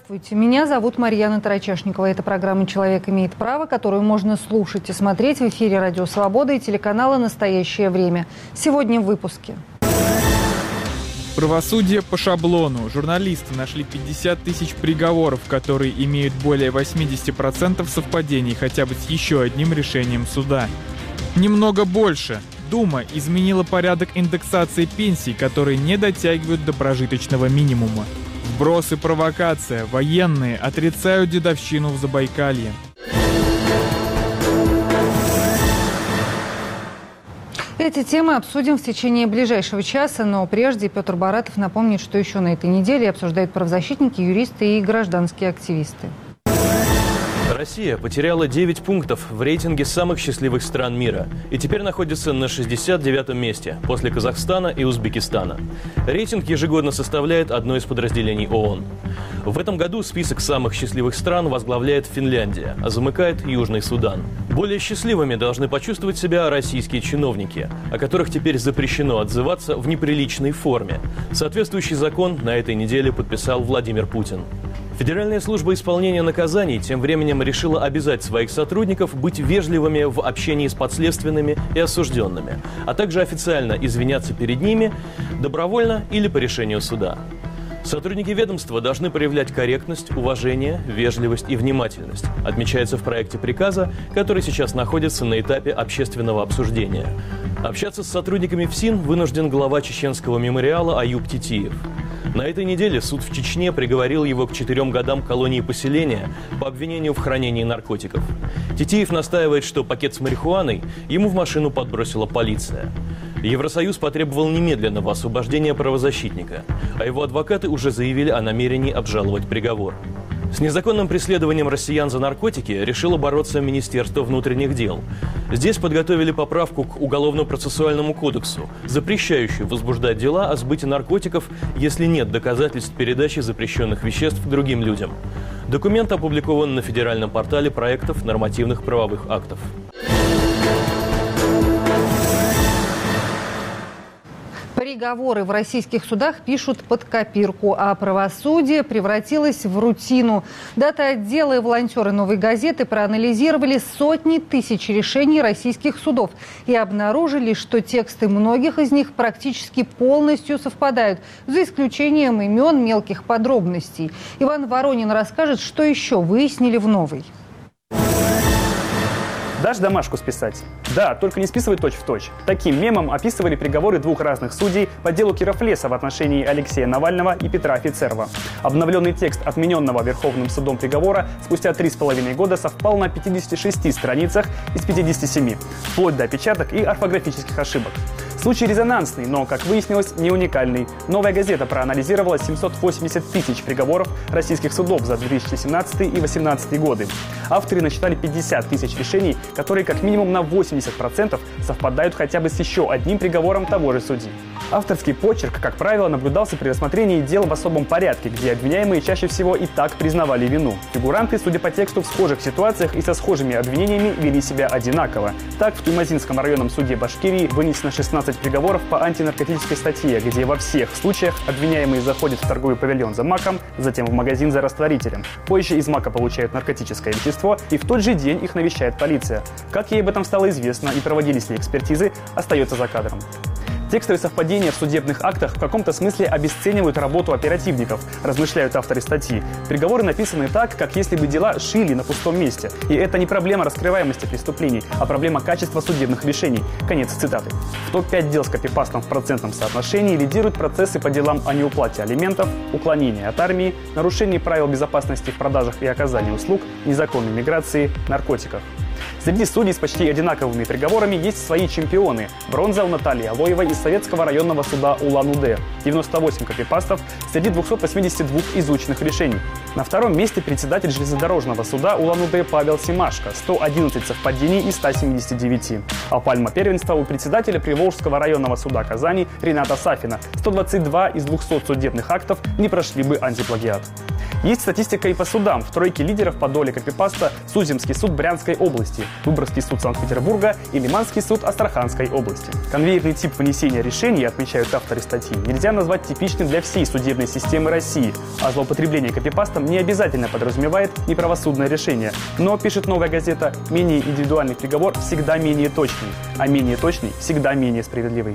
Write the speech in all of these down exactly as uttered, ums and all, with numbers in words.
Здравствуйте, меня зовут Марьяна Тарачешникова. Это программа «Человек имеет право», которую можно слушать и смотреть в эфире «Радио Свобода» и телеканала «Настоящее время». Сегодня в выпуске. Правосудие по шаблону. Журналисты нашли пятьдесят тысяч приговоров, которые имеют более восемьдесят процентов совпадений хотя бы с еще одним решением суда. Немного больше. Дума изменила порядок индексации пенсий, которые не дотягивают до прожиточного минимума. Вброс и провокация. Военные отрицают дедовщину в Забайкалье. Эти темы обсудим в течение ближайшего часа, но прежде Петр Баратов напомнит, что еще на этой неделе обсуждают правозащитники, юристы и гражданские активисты. Россия потеряла девять пунктов в рейтинге самых счастливых стран мира и теперь находится на шестьдесят девятом месте после Казахстана и Узбекистана. Рейтинг ежегодно составляет одно из подразделений ООН. В этом году список самых счастливых стран возглавляет Финляндия, а замыкает Южный Судан. Более счастливыми должны почувствовать себя российские чиновники, о которых теперь запрещено отзываться в неприличной форме. Соответствующий закон на этой неделе подписал Владимир Путин. Федеральная служба исполнения наказаний тем временем решила обязать своих сотрудников быть вежливыми в общении с подследственными и осужденными, а также официально извиняться перед ними добровольно или по решению суда. Сотрудники ведомства должны проявлять корректность, уважение, вежливость и внимательность, отмечается в проекте приказа, который сейчас находится на этапе общественного обсуждения. Общаться с сотрудниками ФСИН вынужден глава чеченского мемориала Аюб Титиев. На этой неделе суд в Чечне приговорил его к четырем годам колонии поселения по обвинению в хранении наркотиков. Титиев настаивает, что пакет с марихуаной ему в машину подбросила полиция. Евросоюз потребовал немедленного освобождения правозащитника, а его адвокаты уже заявили о намерении обжаловать приговор. С незаконным преследованием россиян за наркотики решило бороться Министерство внутренних дел. Здесь подготовили поправку к Уголовно-процессуальному кодексу, запрещающую возбуждать дела о сбыте наркотиков, если нет доказательств передачи запрещенных веществ другим людям. Документ опубликован на федеральном портале проектов нормативных правовых актов. Приговоры в российских судах пишут под копирку, а правосудие превратилось в рутину. Дата-отделы и волонтеры «Новой газеты» проанализировали сотни тысяч решений российских судов и обнаружили, что тексты многих из них практически полностью совпадают, за исключением имен, мелких подробностей. Иван Воронин расскажет, что еще выяснили в «Новой». Дашь домашку списать? Да, только не списывай точь-в-точь. Таким мемом описывали приговоры двух разных судей по делу Кировлеса в отношении Алексея Навального и Петра Офицерова. Обновленный текст отмененного Верховным судом приговора спустя три с половиной года совпал на пятидесяти шести страницах из пятидесяти семи, вплоть до опечаток и орфографических ошибок. Случай резонансный, но, как выяснилось, не уникальный. «Новая газета» проанализировала семьсот восемьдесят тысяч приговоров российских судов за две тысячи семнадцатый и две тысячи восемнадцатый годы. Авторы насчитали пятьдесят тысяч решений, которые как минимум на восемьдесят процентов совпадают хотя бы с еще одним приговором того же судьи. Авторский почерк, как правило, наблюдался при рассмотрении дел в особом порядке, где обвиняемые чаще всего и так признавали вину. Фигуранты, судя по тексту, в схожих ситуациях и со схожими обвинениями вели себя одинаково. Так, в Туймазинском районном суде Башкирии вынесено шестнадцать приговоров по антинаркотической статье, где во всех случаях обвиняемые заходят в торговый павильон за маком, затем в магазин за растворителем. Позже из мака получают наркотическое вещество, и в тот же день их навещает полиция. Как ей об этом стало известно и проводились ли экспертизы, остается за кадром. Текстовые совпадения в судебных актах в каком-то смысле обесценивают работу оперативников, размышляют авторы статьи. Приговоры написаны так, как если бы дела шили на пустом месте. И это не проблема раскрываемости преступлений, а проблема качества судебных решений. Конец цитаты. В топ пять дел с копипастом в процентном соотношении лидируют процессы по делам о неуплате алиментов, уклонении от армии, нарушении правил безопасности в продажах и оказании услуг, незаконной миграции, наркотиках. Среди судей с почти одинаковыми приговорами есть свои чемпионы. Бронза у Натальи Алоевой из Советского районного суда Улан-Удэ. девяносто восемь копипастов среди двухсот восьмидесяти двух изученных решений. На втором месте председатель железнодорожного суда Улан-Удэ Павел Семашко. сто одиннадцать совпадений из ста семидесяти девяти. А пальма первенства у председателя Приволжского районного суда Казани Рената Сафина. сто двадцать два из двухсот судебных актов не прошли бы антиплагиат. Есть статистика и по судам. В тройке лидеров по доле копипаста Суземский суд Брянской области, Выборгский суд Санкт-Петербурга и Лиманский суд Астраханской области. Конвейерный тип вынесения решений, отмечают авторы статьи, нельзя назвать типичным для всей судебной системы России, а злоупотребление копипастом не обязательно подразумевает неправосудное решение. Но, пишет «Новая газета», менее индивидуальный приговор всегда менее точный, а менее точный всегда менее справедливый.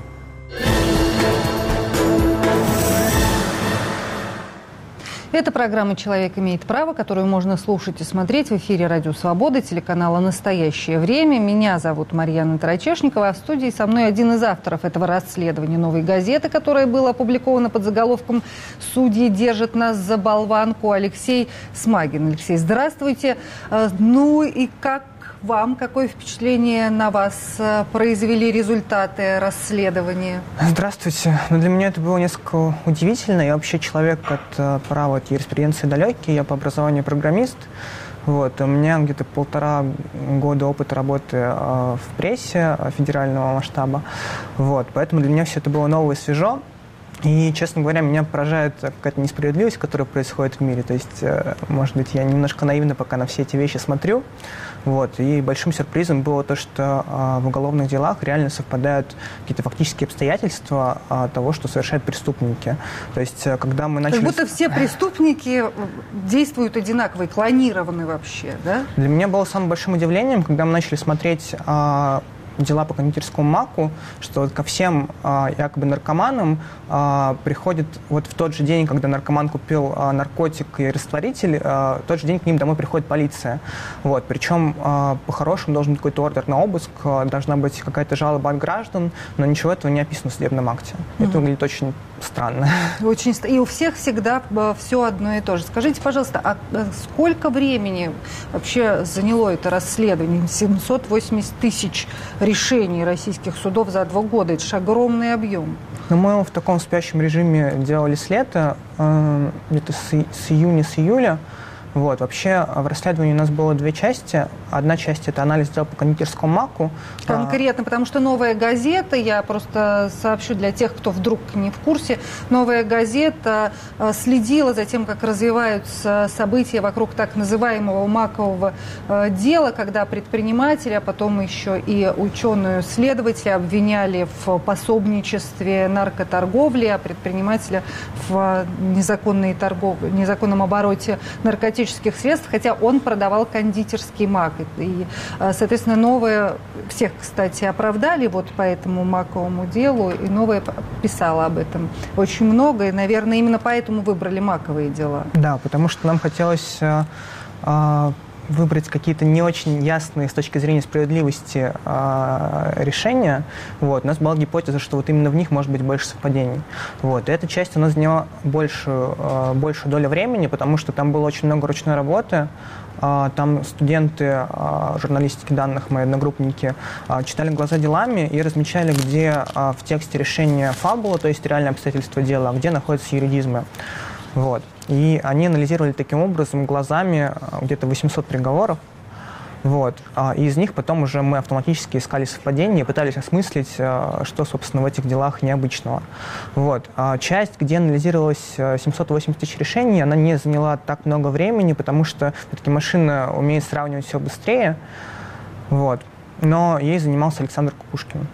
Это программа «Человек имеет право», которую можно слушать и смотреть в эфире «Радио Свобода», телеканала «Настоящее время». Меня зовут Марьяна Тарачешникова, а в студии со мной один из авторов этого расследования «Новой газеты», которое было опубликовано под заголовком «Судьи держат нас за болванку», Алексей Смагин. Алексей, здравствуйте. Ну и как вам, какое впечатление на вас произвели результаты расследования? Здравствуйте. Ну, для меня это было несколько удивительно. Я вообще человек от права, от юриспруденции далекий. Я по образованию программист. Вот. У меня где-то полтора года опыта работы э, в прессе федерального масштаба. Вот. Поэтому для меня все это было ново и свежо. И, честно говоря, меня поражает какая-то несправедливость, которая происходит в мире. То есть, э, может быть, я немножко наивно пока на все эти вещи смотрю. Вот. И большим сюрпризом было то, что э, в уголовных делах реально совпадают какие-то фактические обстоятельства э, того, что совершают преступники. То есть, э, когда мы начали... Как будто все преступники действуют одинаково, клонированы вообще, да? Для меня было самым большим удивлением, когда мы начали смотреть... Э, дела по кондитерскому маку, что ко всем а, якобы наркоманам а, приходит вот в тот же день, когда наркоман купил а, наркотик и растворитель, а, в тот же день к ним домой приходит полиция. Вот. Причем а, по-хорошему должен быть какой-то ордер на обыск, а, должна быть какая-то жалоба от граждан, но ничего этого не описано в судебном акте. Mm-hmm. Это выглядит очень странно. Очень, и у всех всегда все одно и то же. Скажите, пожалуйста, а сколько времени вообще заняло это расследование? семьсот восемьдесят тысяч решений российских судов за два года. Это же огромный объем. Ну, мы в таком спящем режиме делали с лета, э, где-то с, с июня, с июля. Вот. Вообще в расследовании у нас было две части. Одна часть – это анализ дел по кондитерскому маку. Конкретно, потому что «Новая газета», я просто сообщу для тех, кто вдруг не в курсе, «Новая газета» следила за тем, как развиваются события вокруг так называемого макового дела, когда предприниматели, а потом еще и ученые-следователи обвиняли в пособничестве наркоторговли, а предпринимателя в незаконной торговле, незаконном обороте наркотических средств, хотя он продавал кондитерский мак. И, соответственно, «Новая», всех, кстати, оправдали вот по этому маковому делу, и «Новая» писала об этом очень много, и, наверное, именно поэтому выбрали маковые дела. Да, потому что нам хотелось э, э, выбрать какие-то не очень ясные с точки зрения справедливости э, решения. Вот. У нас была гипотеза, что вот именно в них может быть больше совпадений. Вот. И эта часть у нас заняла большую, э, большую долю времени, потому что там было очень много ручной работы. Э, там студенты э, журналистики данных, мои одногруппники, э, читали глаза делами и размечали, где э, в тексте решения фабула, то есть реальные обстоятельства дела, а где находятся юридизмы. Вот. И они анализировали таким образом глазами где-то восемьсот приговоров. Вот. И из них потом уже мы автоматически искали совпадения, пытались осмыслить, что, собственно, в этих делах необычного. Вот. Часть, где анализировалось семьсот восемьдесят тысяч решений, она не заняла так много времени, потому что все-таки машина умеет сравнивать все быстрее. Вот. Но ей занимался Александр Кукушкин.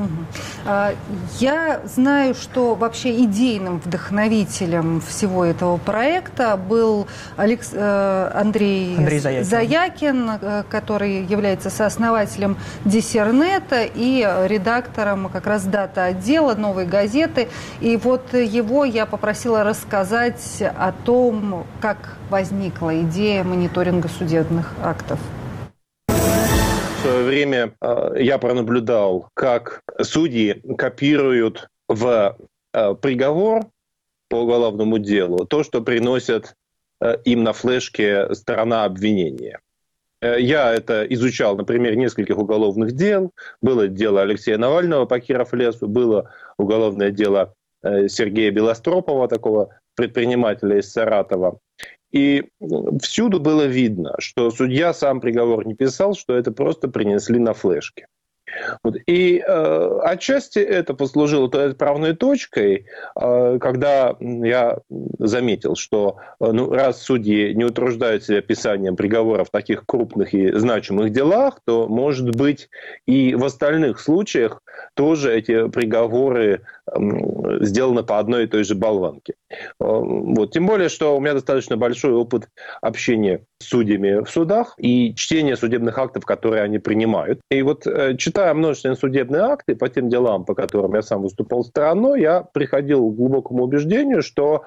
Я знаю, что вообще идейным вдохновителем всего этого проекта был Алекс... Андрей, Андрей Заякин. Заякин, который является сооснователем Диссернета и редактором как раз дата-отдела «Новой газеты». И вот его я попросила рассказать о том, как возникла идея мониторинга судебных актов. В свое время я пронаблюдал, как судьи копируют в приговор по уголовному делу то, что приносят им на флешке сторона обвинения. Я это изучал на примере нескольких уголовных дел. Было дело Алексея Навального по Киров-лесу, было уголовное дело Сергея Белостропова, такого предпринимателя из Саратова. И всюду было видно, что судья сам приговор не писал, что это просто принесли на флешке. Вот. И э, отчасти это послужило той отправной точкой, э, когда я заметил, что э, ну, раз судьи не утруждают себя писанием приговоров в таких крупных и значимых делах, то, может быть, и в остальных случаях тоже эти приговоры э, сделаны по одной и той же болванке. Э, вот. Тем более, что у меня достаточно большой опыт общения с судьями в судах и чтения судебных актов, которые они принимают. И вот э, читая множественные судебные акты по тем делам, по которым я сам выступал стороной, я приходил к глубокому убеждению, что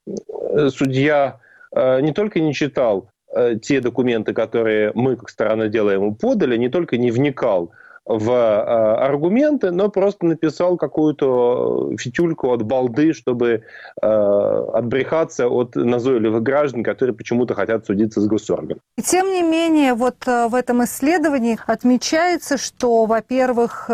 судья не только не читал те документы, которые мы, как сторона дела, ему подали, не только не вникал в аргументы, но просто написал какую-то фитюльку от балды, чтобы отбрехаться от назойливых граждан, которые почему-то хотят судиться с госорганом. Тем не менее, вот в этом исследовании отмечается, что, во-первых,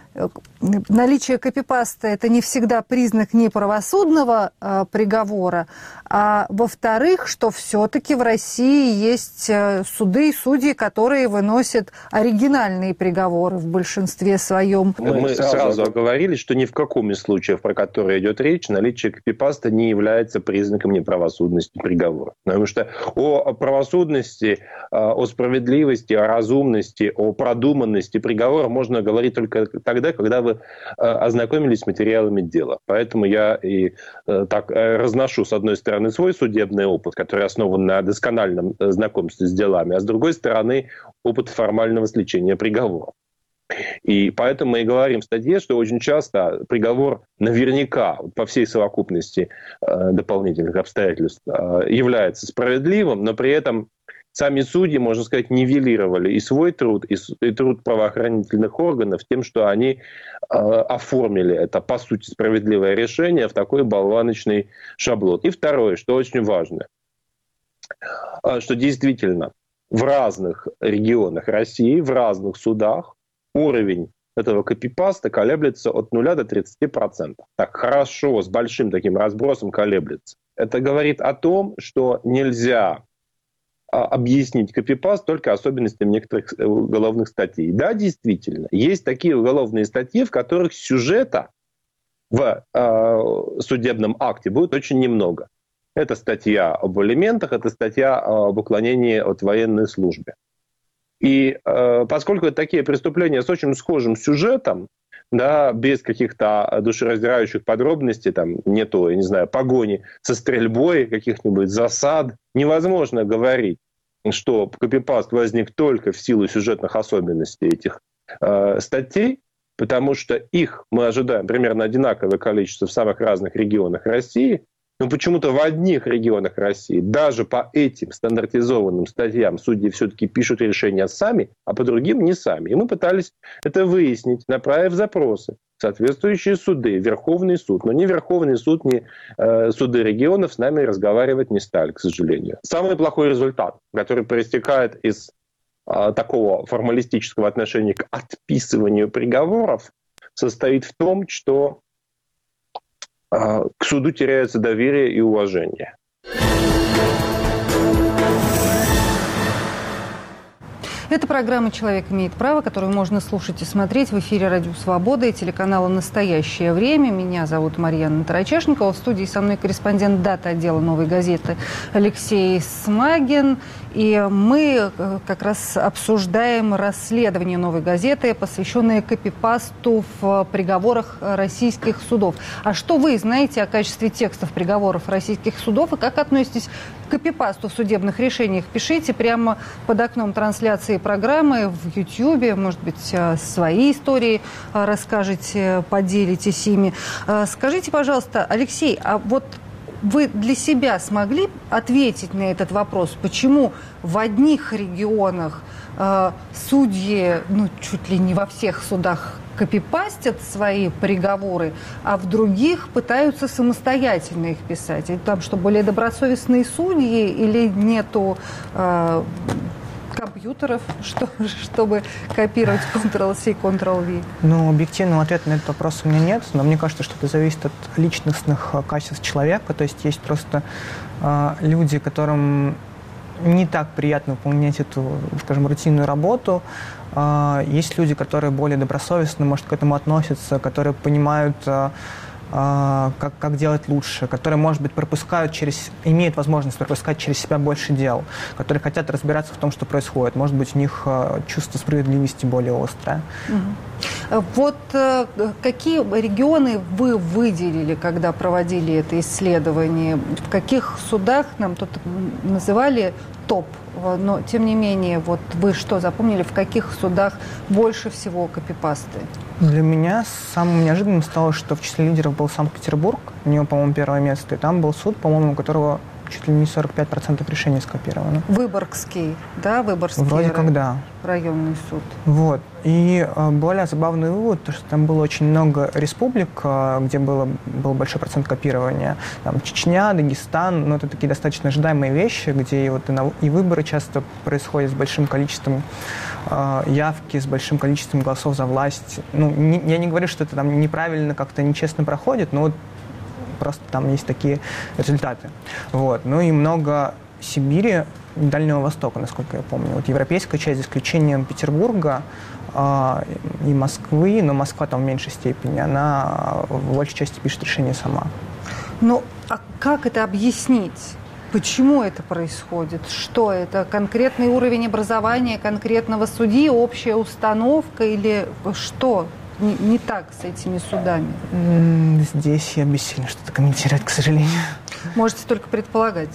наличие копипаста – это не всегда признак неправосудного э, приговора, а во-вторых, что все-таки в России есть э, суды и судьи, которые выносят оригинальные приговоры в большинстве своем. Мы, Мы сразу, сразу оговорились, что ни в каком из случаев, про которые идет речь, наличие копипаста не является признаком неправосудности приговора. Потому что о правосудности, о справедливости, о разумности, о продуманности приговора можно говорить только тогда, когда вы ознакомились с материалами дела. Поэтому я и так разношу, с одной стороны, свой судебный опыт, который основан на доскональном знакомстве с делами, а с другой стороны, опыт формального сличения приговора. И поэтому мы и говорим в статье, что очень часто приговор наверняка по всей совокупности дополнительных обстоятельств является справедливым, но при этом сами судьи, можно сказать, нивелировали и свой труд, и, и труд правоохранительных органов тем, что они э, оформили это, по сути, справедливое решение в такой болваночный шаблон. И второе, что очень важно, э, что действительно в разных регионах России, в разных судах уровень этого копипаста колеблется от нуля до тридцати процентов. Так хорошо, с большим таким разбросом колеблется. Это говорит о том, что нельзя объяснить копипаст только особенностям некоторых уголовных статей. Да, действительно, есть такие уголовные статьи, в которых сюжета в э, судебном акте будет очень немного. Это статья об алиментах, это статья об уклонении от военной службы. И э, поскольку это такие преступления с очень схожим сюжетом, да, без каких-то душераздирающих подробностей, там нету, я не знаю, погони со стрельбой, каких-нибудь засад, невозможно говорить, что копипаст возник только в силу сюжетных особенностей этих э, статей, потому что их мы ожидаем примерно одинаковое количество в самых разных регионах России, но почему-то в одних регионах России даже по этим стандартизованным статьям судьи все-таки пишут решения сами, а по другим не сами. И мы пытались это выяснить, направив запросы в соответствующие суды, Верховный суд. Но ни Верховный суд, ни э, суды регионов с нами разговаривать не стали, к сожалению. Самый плохой результат, который проистекает из э, такого формалистического отношения к отписыванию приговоров, состоит в том, что к суду теряется доверие и уважение. Это программа «Человек имеет право», которую можно слушать и смотреть в эфире «Радио Свобода» и телеканала «Настоящее время». Меня зовут Марьяна Тарачешникова. В студии со мной корреспондент дата отдела «Новой газеты» Алексей Смагин. И мы как раз обсуждаем расследование «Новой газеты», посвященное копипасту в приговорах российских судов. А что вы знаете о качестве текстов приговоров российских судов и как относитесь к копипасту в судебных решениях? Пишите прямо под окном трансляции программы в Ютьюбе, может быть, свои истории расскажете, поделитесь ими. Скажите, пожалуйста, Алексей, а вот вы для себя смогли ответить на этот вопрос, почему в одних регионах э, судьи, ну, чуть ли не во всех судах копипастят свои приговоры, а в других пытаются самостоятельно их писать? И там что, более добросовестные судьи или нету э, компьютеров, что, чтобы копировать контрол-си, контрол-ви? Ну, объективного ответа на этот вопрос у меня нет, но мне кажется, что это зависит от личностных качеств человека. То есть есть просто э, люди, которым не так приятно выполнять эту, скажем, рутинную работу. Есть люди, которые более добросовестно, может, к этому относятся, которые понимают, как, как делать лучше, которые, может быть, пропускают через, имеют возможность пропускать через себя больше дел, которые хотят разбираться в том, что происходит. Может быть, у них чувство справедливости более острое. Угу. Вот какие регионы вы выделили, когда проводили это исследование? В каких судах, нам тут называли топ, но тем не менее, вот вы что запомнили, в каких судах больше всего копипасты? Для меня самым неожиданным стало, что в числе лидеров был Санкт-Петербург, у него, по-моему, первое место, и там был суд, по-моему, у которого чуть ли не сорок пять процентов решений скопировано. Выборгский, да, Выборгский Вроде как да. Районный суд. Вот. И э, более забавный вывод, то, что там было очень много республик, э, где было, был большой процент копирования. Там Чечня, Дагестан, ну, это такие достаточно ожидаемые вещи, где и, вот, и, на, и выборы часто происходят с большим количеством э, явки, с большим количеством голосов за власть. Ну, не, я не говорю, что это там неправильно, как-то нечестно проходит, но вот просто там есть такие результаты. Вот. Ну и много Сибири, Дальнего Востока, насколько я помню. Вот европейская часть, за исключением Петербурга э, и Москвы, но Москва там в меньшей степени, она в большей части пишет решение сама. Ну, а как это объяснить? Почему это происходит? Что это? Конкретный уровень образования конкретного судьи, общая установка или что? Не, не так с этими судами? Здесь я бессилен что-то комментировать, к сожалению. Можете только предполагать.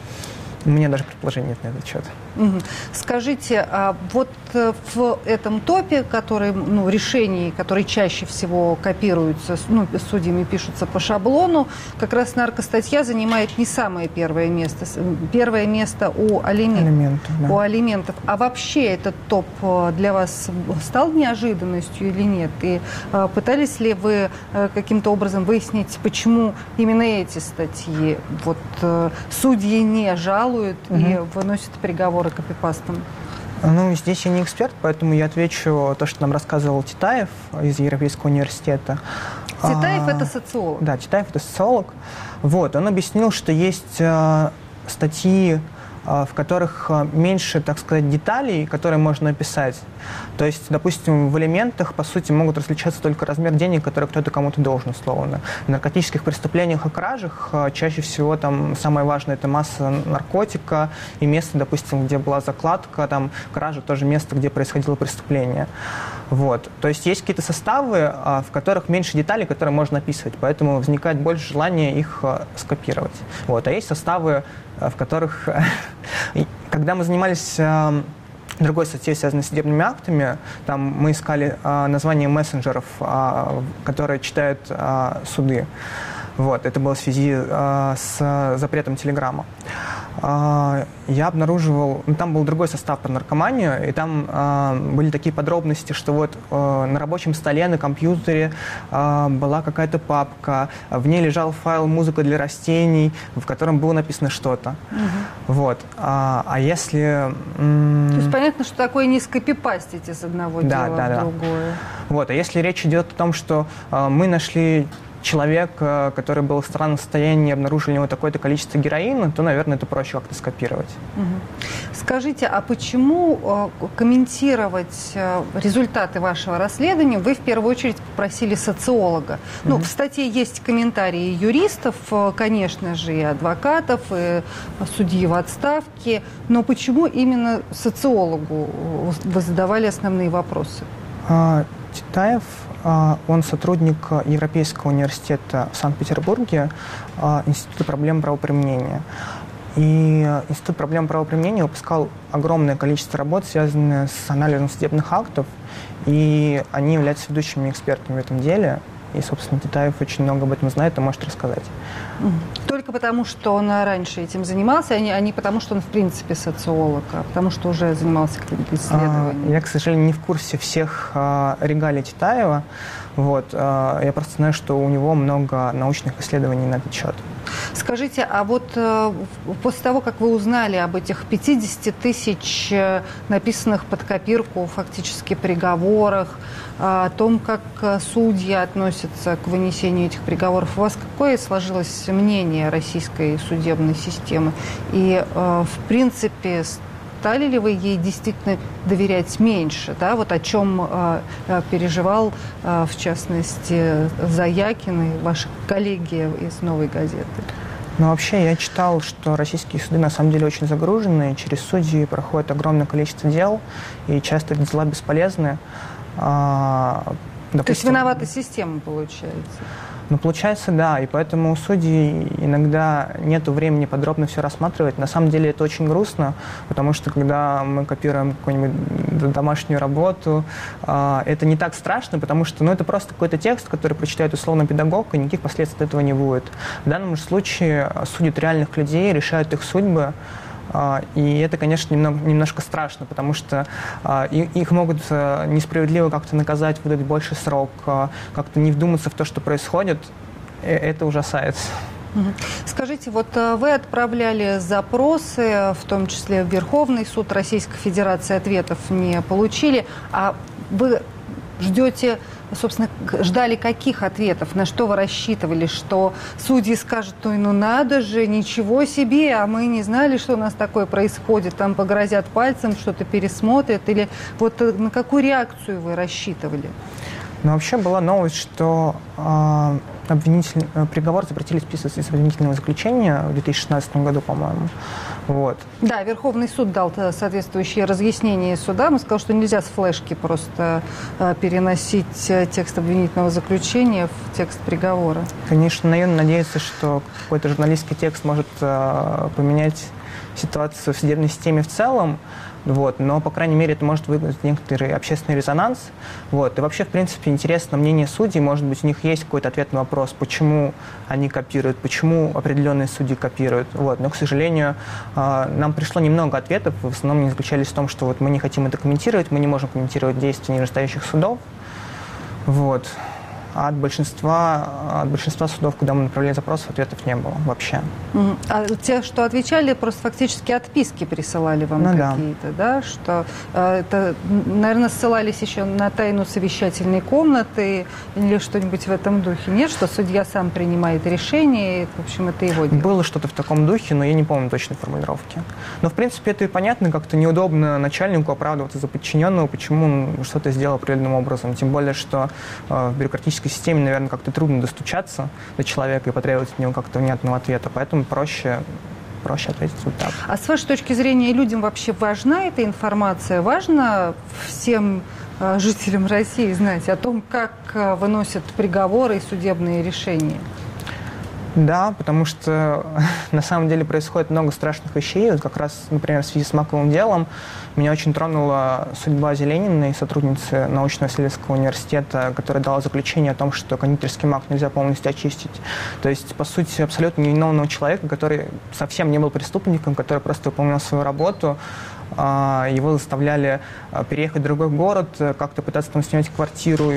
У меня даже предположений нет на этот счет. Угу. Скажите, а вот в этом топе, который, ну, решений, которые чаще всего копируются, ну, судьями пишутся по шаблону, как раз наркостатья занимает не самое первое место. Первое место у алиментов. алиментов, да. У алиментов. А вообще этот топ для вас стал неожиданностью или нет? И а, пытались ли вы а, каким-то образом выяснить, почему именно эти статьи вот, а, судьи не жалуют угу. и выносят приговоры копипастом? Ну, здесь я не эксперт, поэтому я отвечу то, что нам рассказывал Титаев из Европейского университета. Титаев а, это социолог. Да, Титаев это социолог. Вот, он объяснил, что есть а, статьи, а, в которых а, меньше, так сказать, деталей, которые можно описать. То есть, допустим, в элементах, по сути, могут различаться только размер денег, которые кто-то кому-то должен, условно. В наркотических преступлениях и кражах а, чаще всего там самое важное – это масса наркотика и место, допустим, где была закладка, там кража тоже место, где происходило преступление. Вот. То есть есть какие-то составы, а, в которых меньше деталей, которые можно описывать, поэтому возникает больше желания их а, скопировать. Вот. А есть составы, а, в которых… Когда мы занимались… А, другой статьей, связанной с судебными актами, там мы искали а, название мессенджеров, а, которые читают а, суды. Вот, это было в связи а, с запретом Телеграма. А, я обнаруживал, ну, там был другой состав про наркоманию, и там а, были такие подробности, что вот а, на рабочем столе, на компьютере а, была какая-то папка, в ней лежал файл «Музыка для растений», в котором было написано что-то. Угу. Вот. А, а если… М- То есть понятно, что такое не скопипастить из одного да, дела да, в да. другое. Вот. А если речь идет о том, что а, мы нашли человек, который был в странном состоянии, обнаружили у него такое-то количество героина, то, наверное, это проще как-то скопировать. Угу. Скажите, а почему э, комментировать э, результаты вашего расследования вы в первую очередь попросили социолога? Угу. Ну, в статье есть комментарии юристов, э, конечно же, и адвокатов, и судьи в отставке, но почему именно социологу вы задавали основные вопросы? А, Титаев, он сотрудник Европейского университета в Санкт-Петербурге, Института проблем правоприменения. И Институт проблем правоприменения выпускал огромное количество работ, связанных с анализом судебных актов, и они являются ведущими экспертами в этом деле. И, собственно, Титаев очень много об этом знает и может рассказать. Только потому, что он раньше этим занимался, а не, а не потому, что он, в принципе, социолог, а потому, что уже занимался какими-то исследованиями? Я, к сожалению, не в курсе всех а, регалий Титаева. Вот. А, я просто знаю, что у него много научных исследований на этот счет. Скажите, а вот э, после того, как вы узнали об этих пятидесяти тысяч э, написанных под копирку фактически приговорах, э, о том, как э, судьи относятся к вынесению этих приговоров, у вас какое сложилось мнение российской судебной системы? И, э, в принципе, стали ли вы ей действительно доверять меньше? Да? Вот о чем э, переживал, э, в частности, Заякин и ваши коллеги из «Новой газеты». Ну, вообще, я читал, что российские суды на самом деле очень загружены, через судьи проходит огромное количество дел, и часто эти дела бесполезны. А, допустим, То есть виновата система, получается? Ну, получается, да, и поэтому у судей иногда нет времени подробно все рассматривать. На самом деле это очень грустно, потому что когда мы копируем какую-нибудь домашнюю работу, это не так страшно, потому что ну, это просто какой-то текст, который прочитает условно педагог, и никаких последствий от этого не будет. В данном же случае судят реальных людей, решают их судьбы. И это, конечно, немного, немножко страшно, потому что их могут несправедливо как-то наказать, выдать больше срок, как-то не вдуматься в то, что происходит. Это ужасает. Скажите, вот вы отправляли запросы, в том числе в Верховный суд Российской Федерации, ответов не получили, а вы ждете, собственно, ждали каких ответов? На что вы рассчитывали? Что судьи скажут, ой, ну надо же, ничего себе, а мы не знали, что у нас такое происходит, там погрозят пальцем, что-то пересмотрят, или вот на какую реакцию вы рассчитывали? Ну, вообще была новость, что э, обвинитель, э, приговор запретили списывать из обвинительного заключения в две тысячи шестнадцатом году, по-моему. Вот. Да, Верховный суд дал соответствующие разъяснения суда. Он сказал, что нельзя с флешки просто э, переносить текст обвинительного заключения в текст приговора. Конечно, наивно надеяться, что какой-то журналистский текст может э, поменять ситуацию в судебной системе в целом. Вот, но, по крайней мере, это может вызвать некоторый общественный резонанс. Вот, и вообще, в принципе, интересно мнение судей. Может быть, у них есть какой-то ответ на вопрос, почему они копируют, почему определенные судьи копируют. Вот, но, к сожалению, нам пришло немного ответов. В основном они заключались в том, что вот мы не хотим это комментировать, мы не можем комментировать действия нижестоящих судов. Вот. А от большинства, от большинства судов, куда мы направляли запрос, ответов не было вообще. А те, что отвечали, просто фактически отписки присылали вам ну, какие-то, да? да? Что э, это, наверное, ссылались еще на тайну совещательной комнаты или что-нибудь в этом духе. Нет, что судья сам принимает решение, и, в общем, это его дело. Было что-то в таком духе, но я не помню точной формулировки. Но, в принципе, это и понятно, как-то неудобно начальнику оправдываться за подчиненного, почему он что-то сделал определенным образом. Тем более, что э, в бюрократической системе, наверное, как-то трудно достучаться до человека и потребовать от него как-то внятного ответа. Поэтому проще, проще ответить вот так. А с вашей точки зрения, людям вообще важна эта информация? Важно всем э, жителям России знать о том, как э, выносят приговоры и судебные решения? Да, потому что на самом деле происходит много страшных вещей. Вот как раз, например, в связи с маковым делом меня очень тронула судьба Зелениной, сотрудницы научно-исследовательского университета, которая дала заключение о том, что кондитерский мак нельзя полностью очистить. То есть, по сути, абсолютно невиновного человека, который совсем не был преступником, который просто выполнял свою работу. Его заставляли переехать в другой город, как-то пытаться там снять квартиру.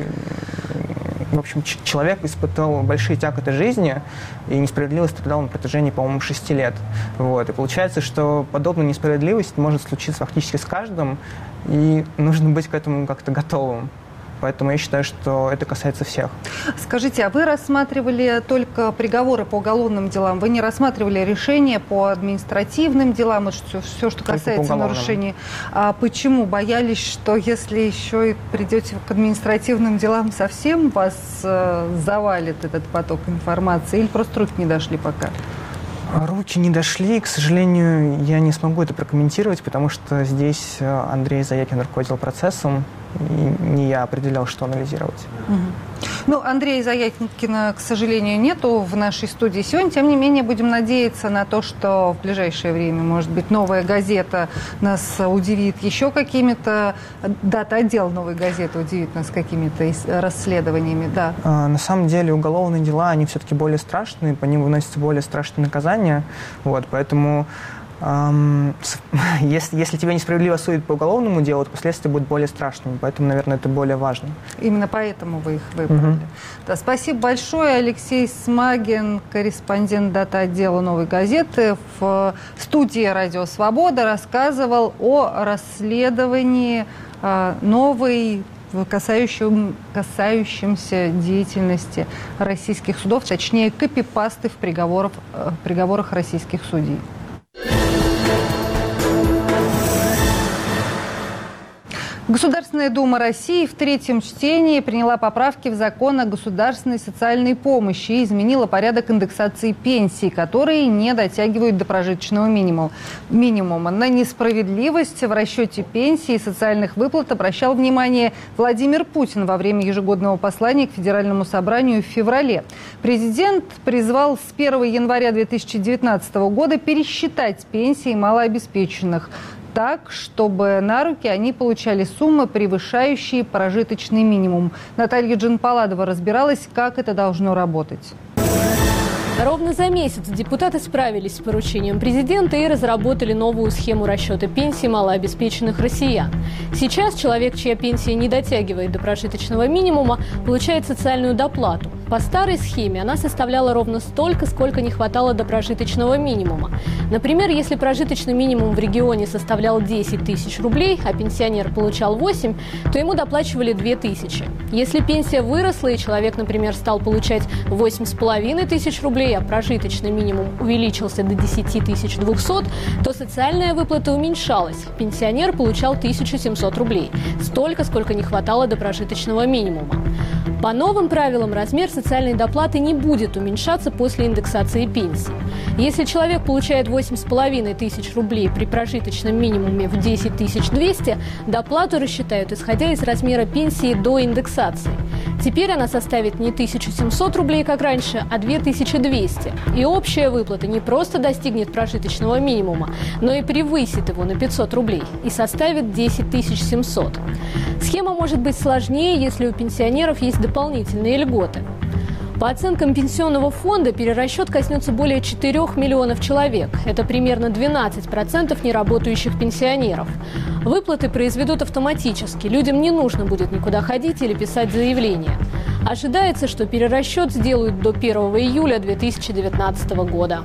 В общем, человек испытал большие тяготы жизни и несправедливо страдал на протяжении, по-моему, шести лет. Вот. И получается, что подобная несправедливость может случиться фактически с каждым, и нужно быть к этому как-то готовым. Поэтому я считаю, что это касается всех. Скажите, а вы рассматривали только приговоры по уголовным делам? Вы не рассматривали решения по административным делам? Вот все, все, что касается нарушений. А почему? Боялись, что если еще и придете к административным делам, совсем вас э, завалит этот поток информации? Или просто руки не дошли пока? Руки не дошли. К сожалению, я не смогу это прокомментировать, потому что здесь Андрей Заякин руководил процессом, и не я определял, что анализировать. Угу. Ну, Андрея Заякина, к сожалению, нету в нашей студии сегодня. Тем не менее, будем надеяться на то, что в ближайшее время, может быть, «Новая газета» нас удивит еще какими-то... Дата-отдел «Новой газеты» удивит нас какими-то расследованиями, да. А, на самом деле, уголовные дела, они все-таки более страшные, по ним выносятся более страшные наказания. Вот, поэтому Если, если тебя несправедливо судят по уголовному делу, то последствия будут более страшными, поэтому, наверное, это более важно. Именно поэтому вы их выбрали. Угу. Да, спасибо большое. Алексей Смагин, корреспондент дата-отдела «Новой газеты», в студии «Радио Свобода» рассказывал о расследовании э, новой, касающем, касающемся деятельности российских судов, точнее, копипасты в приговорах, в приговорах российских судей. Государственная Дума России в третьем чтении приняла поправки в закон о государственной социальной помощи и изменила порядок индексации пенсий, которые не дотягивают до прожиточного минимума. На несправедливость в расчете пенсий и социальных выплат обращал внимание Владимир Путин во время ежегодного послания к Федеральному собранию в феврале. Президент призвал с первого января две тысячи девятнадцатого года пересчитать пенсии малообеспеченных так, чтобы на руки они получали суммы, превышающие прожиточный минимум. Наталья Джанпаладова разбиралась, как это должно работать. Ровно за месяц депутаты справились с поручением президента и разработали новую схему расчета пенсий малообеспеченных россиян. Сейчас человек, чья пенсия не дотягивает до прожиточного минимума, получает социальную доплату. По старой схеме она составляла ровно столько, сколько не хватало до прожиточного минимума. Например, если прожиточный минимум в регионе составлял десять тысяч рублей, а пенсионер получал восемь, то ему доплачивали две тысячи. Если пенсия выросла и человек, например, стал получать восемь с половиной тысяч рублей, а прожиточный минимум увеличился до десять тысяч двухсот, то социальная выплата уменьшалась. Пенсионер получал тысячу семьсот рублей, столько, сколько не хватало до прожиточного минимума. По новым правилам размер социальной доплаты не будет уменьшаться после индексации пенсии. Если человек получает восемь с половиной тысяч рублей при прожиточном минимуме в десять тысяч двести, доплату рассчитают, исходя из размера пенсии до индексации. Теперь она составит не тысячу семьсот рублей, как раньше, а две тысячи двести. И общая выплата не просто достигнет прожиточного минимума, но и превысит его на пятьсот рублей и составит десять тысяч семьсот. Схема может быть сложнее, если у пенсионеров есть дополнительные льготы. По оценкам Пенсионного фонда, перерасчет коснется более четырёх миллионов человек. Это примерно двенадцать процентов неработающих пенсионеров. Выплаты произведут автоматически. Людям не нужно будет никуда ходить или писать заявление. Ожидается, что перерасчет сделают до первого июля две тысячи девятнадцатого года.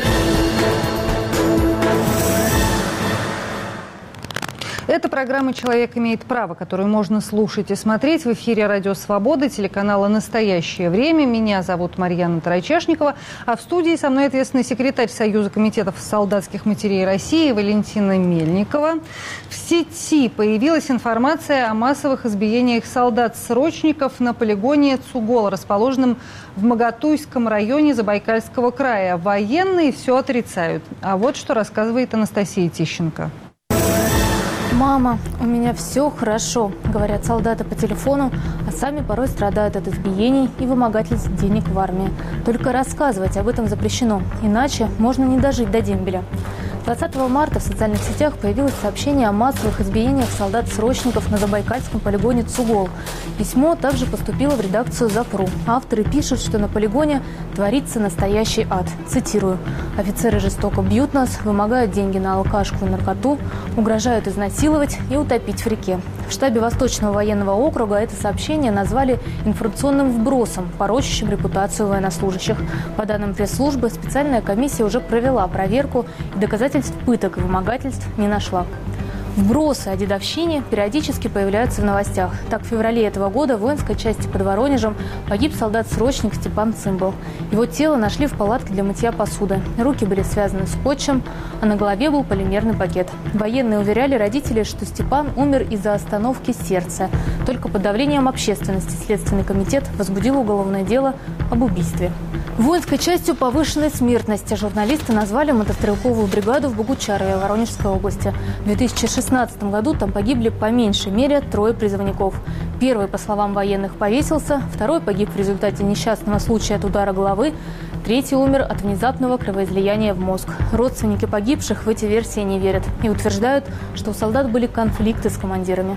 Это программа «Человек имеет право», которую можно слушать и смотреть в эфире «Радио Свобода», телеканала «Настоящее время». Меня зовут Марьяна Тарачешникова, а в студии со мной ответственный секретарь Союза комитетов солдатских матерей России Валентина Мельникова. В сети появилась информация о массовых избиениях солдат-срочников на полигоне Цугол, расположенном в Магатуйском районе Забайкальского края. Военные все отрицают. А вот что рассказывает Анастасия Тищенко. «Мама, у меня все хорошо», – говорят солдаты по телефону, а сами порой страдают от избиений и вымогательств денег в армии. Только рассказывать об этом запрещено, иначе можно не дожить до дембеля. двадцатого марта в социальных сетях появилось сообщение о массовых избиениях солдат-срочников на Забайкальском полигоне Цугол. Письмо также поступило в редакцию ЗАПРУ. Авторы пишут, что на полигоне творится настоящий ад. Цитирую. «Офицеры жестоко бьют нас, вымогают деньги на алкашку и наркоту, угрожают изнасиловать и утопить в реке». В штабе Восточного военного округа это сообщение назвали информационным вбросом, порочащим репутацию военнослужащих. По данным пресс-службы, специальная комиссия уже провела проверку и доказательств пыток и вымогательств не нашла. Вбросы о дедовщине периодически появляются в новостях. Так, в феврале этого года в воинской части под Воронежем погиб солдат-срочник Степан Цымбал. Его тело нашли в палатке для мытья посуды. Руки были связаны скотчем, а на голове был полимерный пакет. Военные уверяли родителей, что Степан умер из-за остановки сердца. Только под давлением общественности Следственный комитет возбудил уголовное дело об убийстве. Воинской частью повышенной смертности журналисты назвали мотострелковую бригаду в Богучарове Воронежской области. В две тысячи шестнадцатом году там погибли по меньшей мере трое призывников. Первый, по словам военных, повесился, второй погиб в результате несчастного случая от удара головы, третий умер от внезапного кровоизлияния в мозг. Родственники погибших в эти версии не верят и утверждают, что у солдат были конфликты с командирами.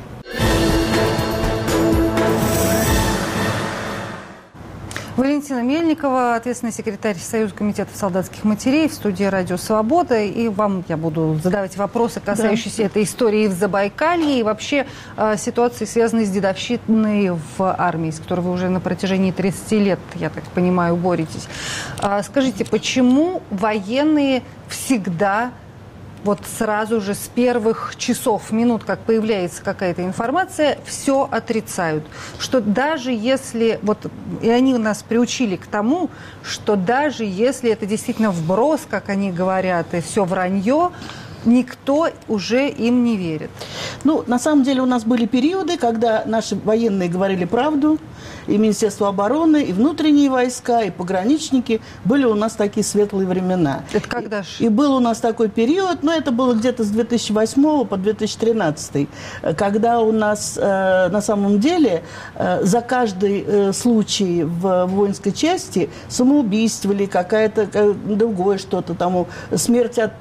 Валентина Мельникова, ответственный секретарь Союза комитетов солдатских матерей, в студии «Радио Свобода». И вам я буду задавать вопросы, касающиеся да. этой истории в Забайкалье и вообще э, ситуации, связанной с дедовщиной в армии, с которой вы уже на протяжении тридцати лет, я так понимаю, боретесь. А, скажите, почему военные всегда... вот сразу же с первых часов, минут, как появляется какая-то информация, все отрицают. Что даже если, вот, и они нас приучили к тому, что даже если это действительно вброс, как они говорят, и все вранье, никто уже им не верит. Ну, на самом деле у нас были периоды, когда наши военные говорили правду, и Министерство обороны, и внутренние войска, и пограничники. Были у нас такие светлые времена. Это когда же? И, и был у нас такой период, но это было где-то с две тысячи восьмого по две тысячи тринадцатый, когда у нас э, на самом деле э, за каждый э, случай в воинской части самоубийство или какое-то э, другое что-то, там, смерть от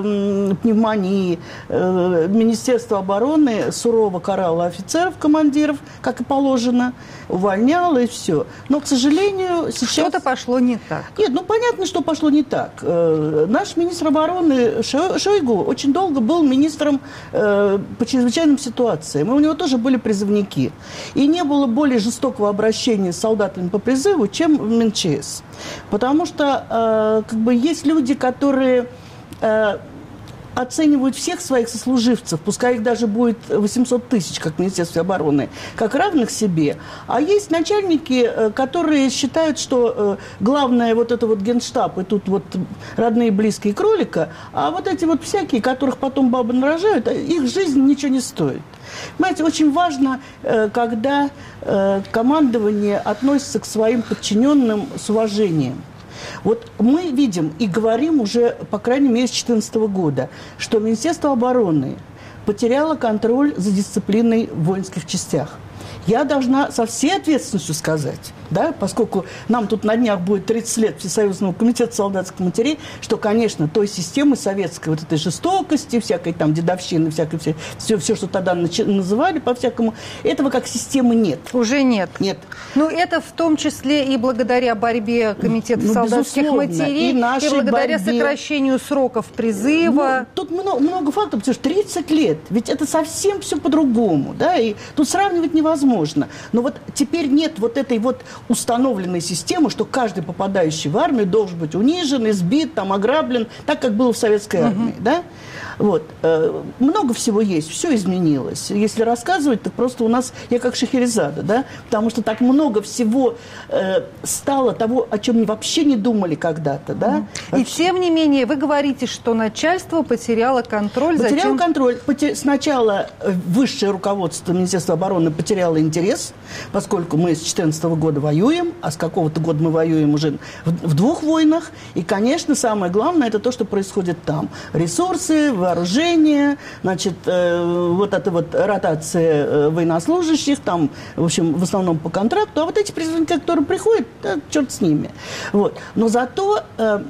э, пневмонии. Э, Министерство обороны сурово карало офицеров, командиров, как и положено, увольняло и все. Но, к сожалению, сейчас... Что-то пошло не так. Нет, ну понятно, что пошло не так. Э, наш министр обороны Шойгу очень долго был министром э, по чрезвычайным ситуациям. И у него тоже были призывники. И не было более жестокого обращения с солдатами по призыву, чем в МЧС. Потому что э, как бы есть люди, которые... Э, оценивают всех своих сослуживцев, пускай их даже будет восемьсот тысяч, как в Министерстве обороны, как равных себе. А есть начальники, которые считают, что главное вот это вот генштаб, и тут вот родные, близкие кролика, а вот эти вот всякие, которых потом бабы нарожают, их жизнь ничего не стоит. Понимаете, очень важно, когда командование относится к своим подчиненным с уважением. Вот мы видим и говорим уже, по крайней мере, с две тысячи четырнадцатого года, что Министерство обороны потеряло контроль за дисциплиной в воинских частях. Я должна со всей ответственностью сказать, да, поскольку нам тут на днях будет тридцать лет Всесоюзного комитета солдатских матерей, что, конечно, той системы советской, вот этой жестокости, всякой там дедовщины, всякой, все, все, все, что тогда называли по-всякому, этого как системы нет. Уже нет? Нет. Ну, это в том числе и благодаря борьбе комитета ну, солдатских матерей, и, и благодаря борьбе. сокращению сроков призыва. Ну, тут много, много фактов, потому что тридцать лет, ведь это совсем все по-другому, да, и тут сравнивать невозможно. Можно. Но вот теперь нет вот этой вот установленной системы, что каждый попадающий в армию должен быть унижен, избит, там, ограблен, так, как было в советской армии, uh-huh. да? Вот. Много всего есть, все изменилось. Если рассказывать, то просто у нас, я как Шахерезада, да? Потому что так много всего э, стало того, о чем мы вообще не думали когда-то, да? И вообще... тем не менее, вы говорите, что начальство потеряло контроль. Потеряло затем... контроль. Потер... Сначала высшее руководство Министерства обороны потеряло интерес, поскольку мы с две тысячи четырнадцатого года воюем, а с какого-то года мы воюем уже в, в двух войнах. И, конечно, самое главное, это то, что происходит там. Ресурсы, вооружение, значит, э, вот эта вот ротация э, военнослужащих, там, в общем, в основном по контракту. А вот эти призывники, которые приходят, да, черт с ними. Вот. Но зато... Э,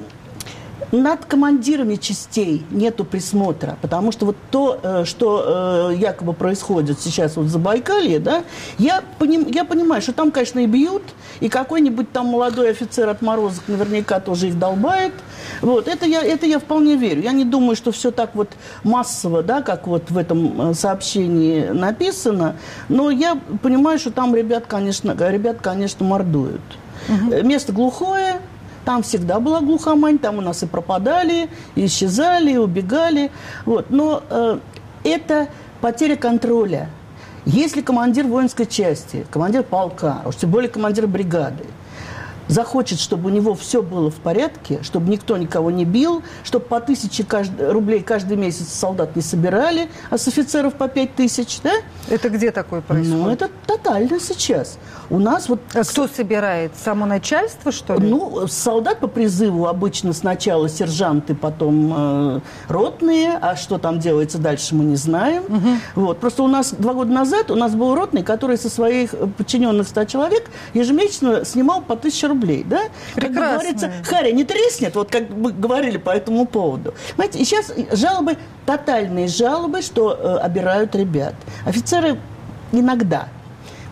над командирами частей нету присмотра, потому что вот то, что э, якобы происходит сейчас вот в Забайкалье, да, я, поним, я понимаю, что там, конечно, и бьют, и какой-нибудь там молодой офицер отморозок наверняка тоже их долбает. Вот, это я, это я вполне верю. Я не думаю, что все так вот массово, да, как вот в этом сообщении написано, но я понимаю, что там ребят, конечно, ребят, конечно, мордуют. Угу. Место глухое. Там всегда была глухомань, там у нас и пропадали, и исчезали, и убегали. Вот. Но э, это потеря контроля. Если командир воинской части, командир полка, уж тем более командир бригады, захочет, чтобы у него все было в порядке, чтобы никто никого не бил, чтобы по тысяче каждый, рублей каждый месяц солдат не собирали, а с офицеров по пять тысяч, да? Это где такое происходит? Ну, это тотально сейчас. У нас вот... А кто собирает? Само начальство, что ли? Ну, солдат по призыву обычно сначала сержанты, потом э, ротные, а что там делается дальше, мы не знаем. Угу. Вот. Просто у нас два года назад у нас был ротный, который со своих подчиненных ста человек ежемесячно снимал по тысяче рублей, да? Как бы говорится, харя не треснет, вот как мы говорили по этому поводу. Понимаете, и сейчас жалобы, тотальные жалобы, что э, обирают ребят. Офицеры иногда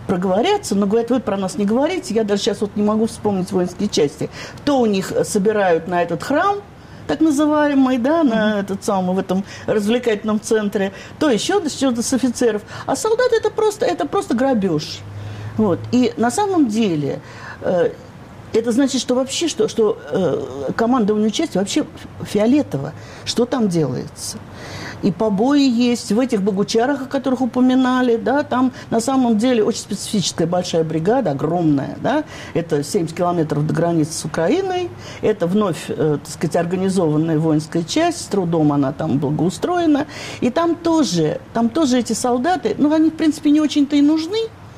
проговорятся, но говорят, вы про нас не говорите. Я даже сейчас вот не могу вспомнить воинские части. То у них собирают на этот храм, так называемый, да, на mm-hmm. этот самый, в этом развлекательном центре, то еще что-то с офицеров. А солдат это просто, это просто грабеж. Вот. И на самом деле э, это значит, что вообще, что, что э, командование части вообще фиолетово, что там делается. И побои есть в этих Богучарах, о которых упоминали, да, там на самом деле очень специфическая большая бригада, огромная, да, это семьдесят километров до границы с Украиной, это вновь, э, так сказать, организованная воинская часть, с трудом она там благоустроена, и там тоже, там тоже эти солдаты, ну, они, в принципе, не очень-то и нужны,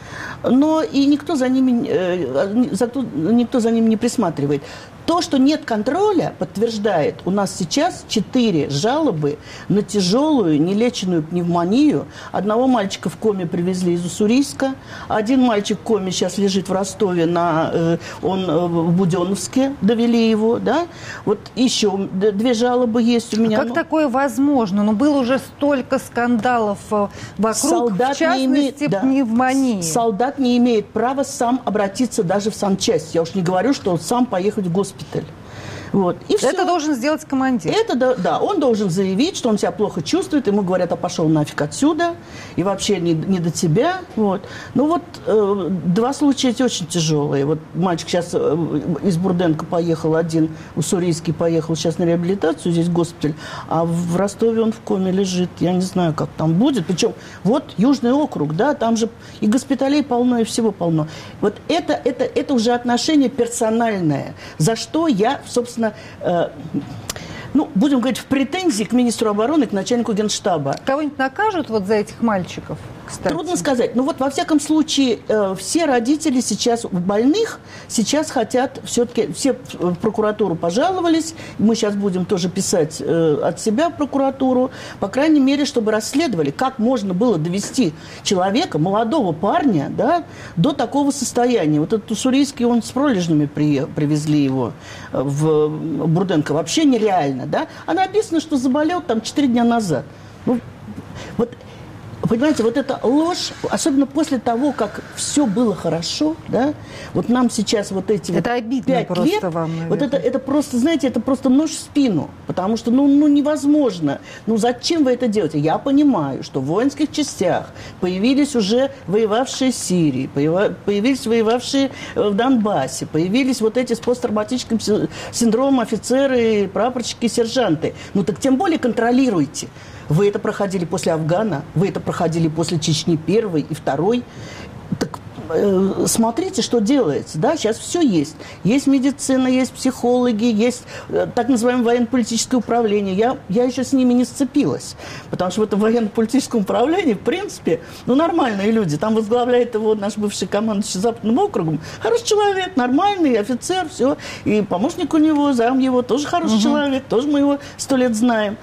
но и никто за ними, э, за, никто за ними не присматривает. То, что нет контроля, подтверждает, у нас сейчас четыре жалобы на тяжелую нелеченную пневмонию. Одного мальчика в коме привезли из Уссурийска, один мальчик в коме сейчас лежит в Ростове, на, э, он э, в Буденновске, довели его, да. Вот еще две жалобы есть у меня. А как ну, такое возможно? Ну, было уже столько скандалов вокруг, солдат в частности, не имеет, да, пневмонии. Солдат не имеет права сам обратиться даже в санчасть. Я уж не говорю, что он сам поехать в госпиталь. Вот. И это все. должен сделать командир. Это, да, да, он должен заявить, что он себя плохо чувствует, ему говорят, а пошел нафиг отсюда, и вообще не, не до тебя. Вот. Ну вот э, два случая эти очень тяжелые. Вот мальчик сейчас э, из Бурденко поехал один, уссурийский поехал сейчас на реабилитацию, здесь госпиталь, а в Ростове он в коме лежит. Я не знаю, как там будет. Причем вот Южный округ, да, там же и госпиталей полно, и всего полно. Вот это, это, это уже отношение персональное, за что я, собственно, Э, ну, будем говорить, в претензии к министру обороны, к начальнику Генштаба. Кого-нибудь накажут вот за этих мальчиков, кстати? Трудно сказать. Ну вот, во всяком случае, э, все родители сейчас больных сейчас хотят все-таки, все в прокуратуру пожаловались. Мы сейчас будем тоже писать э, от себя в прокуратуру. По крайней мере, чтобы расследовали, как можно было довести человека, молодого парня, да, до такого состояния. Вот этот уссурийский, он с пролежнями при, привезли его в Бурденко. Вообще нереально, да. А написано, что заболел там четыре дня назад. Ну, вот... Понимаете, вот эта ложь, особенно после того, как все было хорошо, да, вот нам сейчас вот эти это вот обидно пять просто лет, вам, наверное. вот это, это просто, знаете, это просто нож в спину, потому что, ну, ну, невозможно. Ну, зачем вы это делаете? Я понимаю, что в воинских частях появились уже воевавшие в Сирии, появились воевавшие в Донбассе, появились вот эти с посттравматическим синдромом офицеры, прапорщики, сержанты. Ну, так тем более контролируйте. Вы это проходили после Афгана, вы это проходили после Чечни первой и второй. Так э, смотрите, что делается. Да? Сейчас все есть. Есть медицина, есть психологи, есть э, так называемое военно-политическое управление. Я, я еще с ними не сцепилась. Потому что в этом военно-политическом управлении, в принципе, ну, нормальные люди. Там возглавляет его наш бывший командующий Западным округом. Хороший человек, нормальный, офицер, все. И помощник у него, зам его, тоже хороший угу. человек. Тоже мы его сто лет знаем.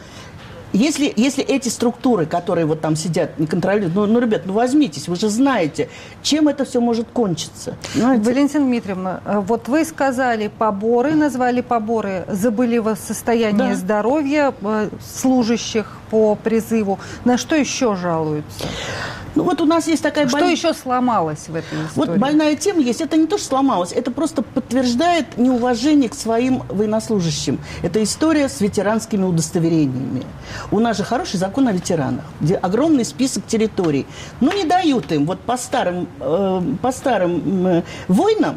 Если, если эти структуры, которые вот там сидят, не контролируют, ну, ну, ребят, ну возьмитесь, вы же знаете, чем это все может кончиться. Знаете? Валентина Дмитриевна, вот вы сказали поборы, назвали поборы, забыли во состояние да. здоровья служащих по призыву. На что еще жалуются? Ну вот у нас есть такая... Что боль... еще сломалось в этой истории? Вот больная тема есть. Это не то, что сломалось, это просто подтверждает неуважение к своим военнослужащим. Это история с ветеранскими удостоверениями. У нас же хороший закон о ветеранах, где огромный список территорий. Но не дают им вот по старым, э, по старым э, войнам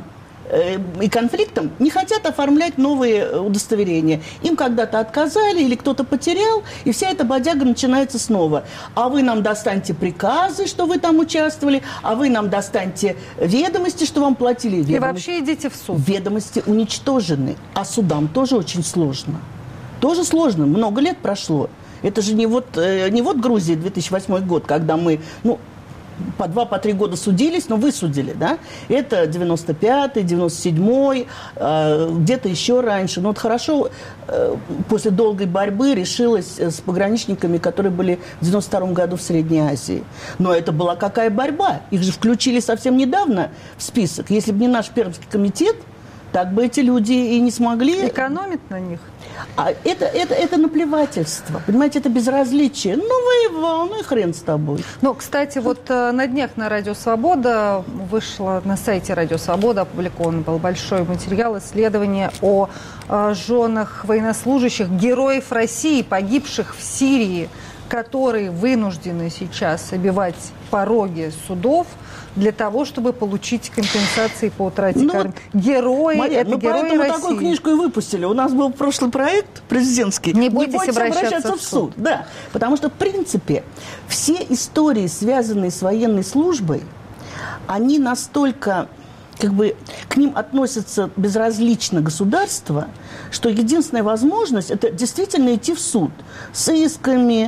и конфликтам не хотят оформлять новые удостоверения. Им когда-то отказали или кто-то потерял, и вся эта бодяга начинается снова. А вы нам достаньте приказы, что вы там участвовали, а вы нам достаньте ведомости, что вам платили. Ведомости. И вообще идите в суд. Ведомости уничтожены, а судам тоже очень сложно. Тоже сложно, много лет прошло. Это же не вот, не вот Грузия две тысячи восьмой год, когда мы... ну, по два, по три года судились, но высудили, да? Это девяносто пятый, девяносто седьмой, э, где-то еще раньше. Но вот хорошо, э, после долгой борьбы решилось с пограничниками, которые были в девяносто втором году в Средней Азии. Но это была какая борьба? Их же включили совсем недавно в список. Если бы не наш Пермский комитет, так бы эти люди и не смогли... Экономить на них? А это, это, это наплевательство, понимаете, это безразличие. Ну, воевал, ну и хрен с тобой. Ну, кстати, вот э, на днях на Радио Свобода вышло, на сайте Радио Свобода опубликован был большой материал исследования о э, женах военнослужащих, героев России, погибших в Сирии, которые вынуждены сейчас обивать пороги судов для того, чтобы получить компенсации по утрате ну, кармы. Герои, Мария, это ну, герои поэтому России. Такую книжку и выпустили. У нас был прошлый проект президентский. Не бойтесь, Не бойтесь обращаться, обращаться в в суд. суд. Да, потому что, в принципе, все истории, связанные с военной службой, они настолько... как бы к ним относятся безразлично государство, что единственная возможность – это действительно идти в суд с исками,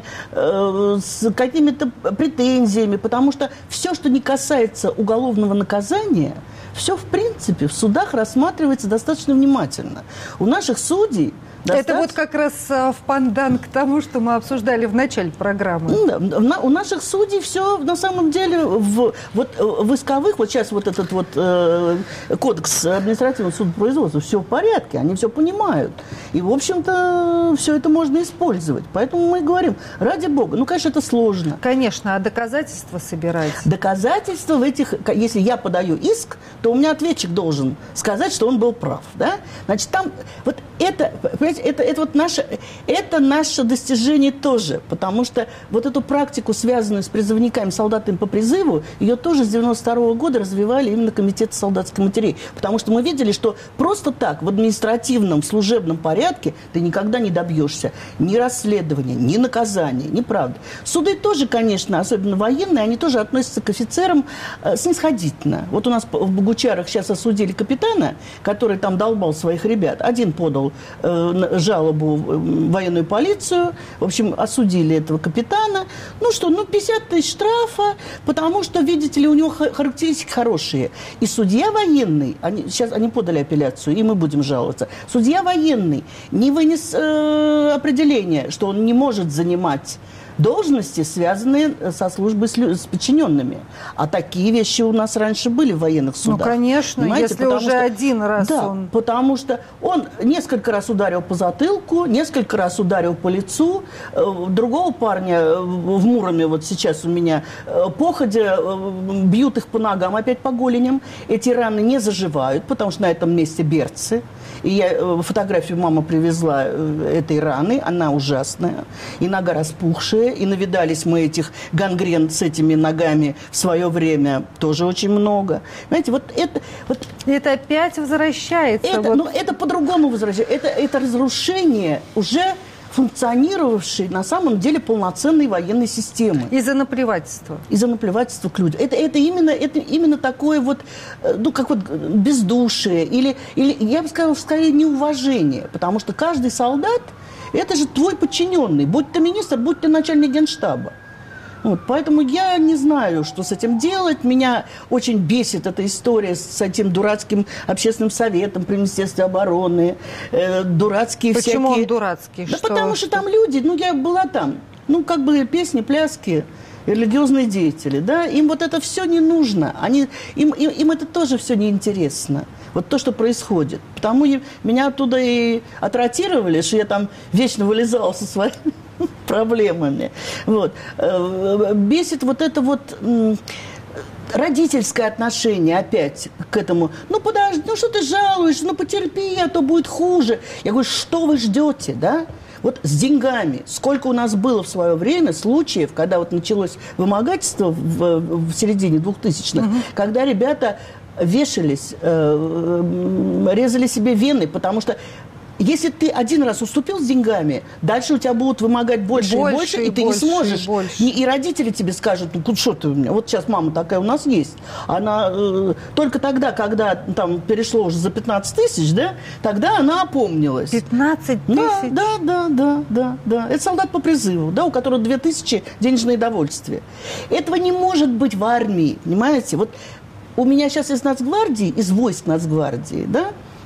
э, с какими-то претензиями, потому что все, что не касается уголовного наказания, все, в принципе, в судах рассматривается достаточно внимательно. У наших судей достаточно... Это вот как раз в пандан к тому, что мы обсуждали в начале программы. Да, у наших судей все на самом деле в, вот, в исковых, вот сейчас вот этот вот э, кодекс административного судопроизводства, все в порядке, они все понимают. И, в общем-то, все это можно использовать. Поэтому мы говорим, ради бога, ну, конечно, это сложно. Конечно, а доказательства собирать? Доказательства в этих, если я подаю иск, то у меня ответчик должен сказать, что он был прав, да? Значит, там, вот это, понимаете, это, это вот наше, это наше достижение тоже, потому что вот эту практику, связанную с призывниками, солдатами по призыву, ее тоже с девяносто второго года развивали именно комитет солдатских матерей, потому что мы видели, что просто так в административном служебном порядке ты никогда не добьешься ни расследования, ни наказания, ни правды. Суды тоже, конечно, особенно военные, они тоже относятся к офицерам э, снисходительно. Вот у нас в Богучарах сейчас осудили капитана, который там долбал своих ребят. Один подал э, жалобу в военную полицию, в общем, осудили этого капитана. Ну что, ну пятьдесят тысяч штрафа, потому что, видите ли, у него характеристики хорошие. И судья военный, они, сейчас они подали апелляцию, и мы будем жаловаться, судья военный не вынес э, определение, что он не может занимать должности, связанные со службой с, с подчиненными. А такие вещи у нас раньше были в военных судах. Ну, конечно, понимаете? Если потому уже что, один раз да, он... потому что он несколько раз ударил по затылку, несколько раз ударил по лицу. Другого парня в Муроме, вот сейчас у меня, походя, бьют их по ногам, опять по голеням. Эти раны не заживают, потому что на этом месте берцы. И я фотографию мама привезла этой раны, она ужасная. И нога распухшая, и навидались мы этих гангрен с этими ногами в свое время тоже очень много. Понимаете, вот это... Вот, это опять возвращается. Это, вот. Ну, это по-другому возвращается. Это, это разрушение уже функционировавшей на самом деле полноценной военной системы. Из-за наплевательства. Из-за наплевательства к людям. Это, это, именно, это именно такое вот, ну, как вот бездушие, или, или, я бы сказала, скорее, неуважение. Потому что каждый солдат – это же твой подчиненный. Будь ты министр, будь ты начальник генштаба. Вот, поэтому я не знаю, что с этим делать. Меня очень бесит эта история с этим дурацким общественным советом при Министерстве обороны. Э, дурацкие Почему всякие... Почему он дурацкий? Да что? потому что там люди, ну я была там, ну как бы песни, пляски, религиозные деятели, да, им вот это все не нужно. Они, им, им, им это тоже все неинтересно. Вот то, что происходит. Потому меня оттуда и отротировали, что я там вечно вылезала со своими проблемами. Вот. Бесит вот это вот родительское отношение опять к этому. Ну, подожди, ну что ты жалуешься, ну потерпи, а то будет хуже. Я говорю, что вы ждете, да? Вот с деньгами. Сколько у нас было в свое время случаев, когда вот началось вымогательство в, в середине двухтысячных, угу. когда ребята вешались, э, резали себе вены, потому что если ты один раз уступил с деньгами, дальше у тебя будут вымогать больше и больше, и, больше, и ты больше, не сможешь. И, и родители тебе скажут, ну что ты у меня, вот сейчас мама такая у нас есть. Она э, только тогда, когда там перешло уже за пятнадцать тысяч, да, тогда она опомнилась. пятнадцать тысяч? Да, да, да, да, да. Это солдат по призыву, да, у которого две тысячи денежное довольствие. Этого не может быть в армии, понимаете? Вот у меня сейчас из Нацгвардии, из войск Нацгвардии, да,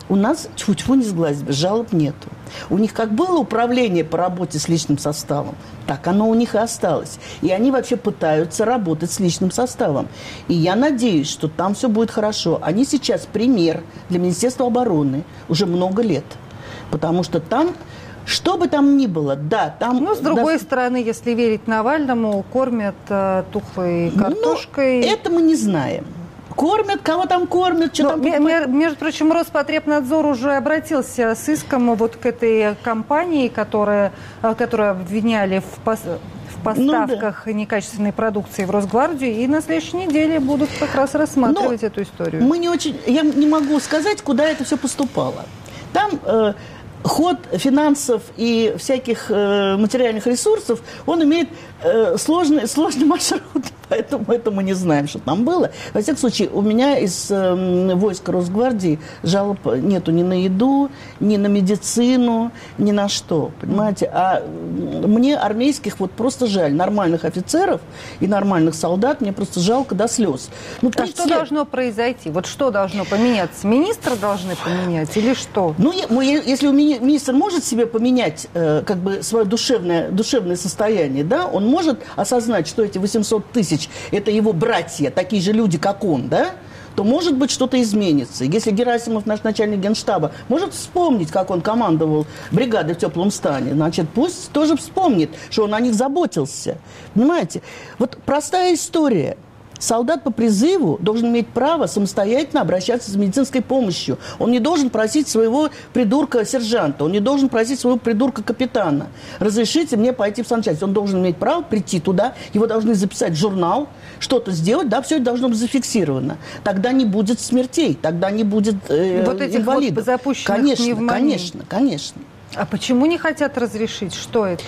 у нас тьфу-тьфу не сглазить, жалоб нету. У них как было управление по работе с личным составом, так оно у них и осталось. И они вообще пытаются работать с личным составом. И я надеюсь, что там все будет хорошо. Они сейчас пример для Министерства обороны уже много лет. Потому что там, что бы там ни было, да, там... Ну, с другой да, стороны, если верить Навальному, кормят э, тухлой картошкой. Ну, это мы не знаем. Кормят, кого там кормят, что там... М- между прочим, Роспотребнадзор уже обратился с иском вот к этой компании, которая, которую обвиняли в, пос, в поставках ну, да. некачественной продукции в Росгвардию, и на следующей неделе будут как раз рассматривать Но эту историю. Мы не очень... Я не могу сказать, куда это все поступало. Там... Э, Ход финансов и всяких э, материальных ресурсов, он имеет э, сложный, сложный маршрут, поэтому это мы не знаем, что там было. Во всяком случае, у меня из э, войска Росгвардии жалоб нету ни на еду, ни на медицину, ни на что, понимаете? А мне армейских вот просто жаль, нормальных офицеров и нормальных солдат, мне просто жалко до слез. Ну, а что лет... должно произойти? Вот что должно поменяться? Министры должны поменять или что? Ну, если у меня министр может себе поменять э, как бы свое душевное, душевное состояние, да, он может осознать, что эти восемьсот тысяч – это его братья, такие же люди, как он, да, то, может быть, что-то изменится. Если Герасимов, наш начальник генштаба, может вспомнить, как он командовал бригадой в теплом стане, значит, пусть тоже вспомнит, что он о них заботился. Понимаете? Вот простая история. Солдат по призыву должен иметь право самостоятельно обращаться за медицинской помощью. Он не должен просить своего придурка-сержанта, он не должен просить своего придурка-капитана. Разрешите мне пойти в санчасть. Он должен иметь право прийти туда, его должны записать в журнал, что-то сделать, да, все это должно быть зафиксировано. Тогда не будет смертей, тогда не будет э, вот этих инвалидов. Вот запущенных конечно, пневмоний. конечно, конечно. А почему не хотят разрешить? Что это?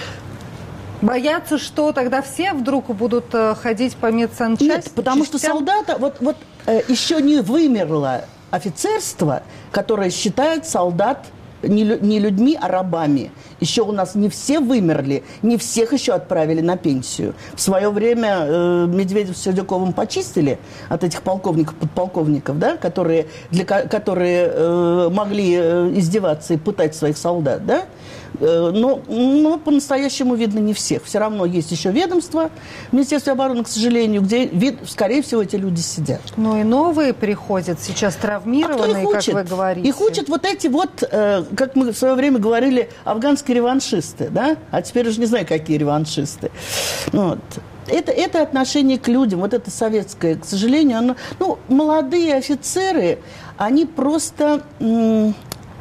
Боятся, что тогда все вдруг будут ходить по медсанчасти? Нет, потому частям? Что солдата... Вот, вот э, еще не вымерло офицерство, которое считает солдат не, не людьми, а рабами. Еще у нас не все вымерли, не всех еще отправили на пенсию. В свое время э, Медведев с Сердюковым почистили от этих полковников, подполковников, да, которые, для, которые э, могли э, издеваться и пытать своих солдат, да? Но, но по-настоящему видно не всех. Все равно есть еще ведомства в Министерстве обороны, к сожалению, где, вид, скорее всего, эти люди сидят. Ну и новые приходят сейчас травмированные, а как вы говорите. Их учат вот эти вот, э, как мы в свое время говорили, афганские реваншисты, да? А теперь уже не знаю, какие реваншисты. Вот. Это, это отношение к людям, вот это советское, к сожалению, оно... Ну, молодые офицеры, они просто... М-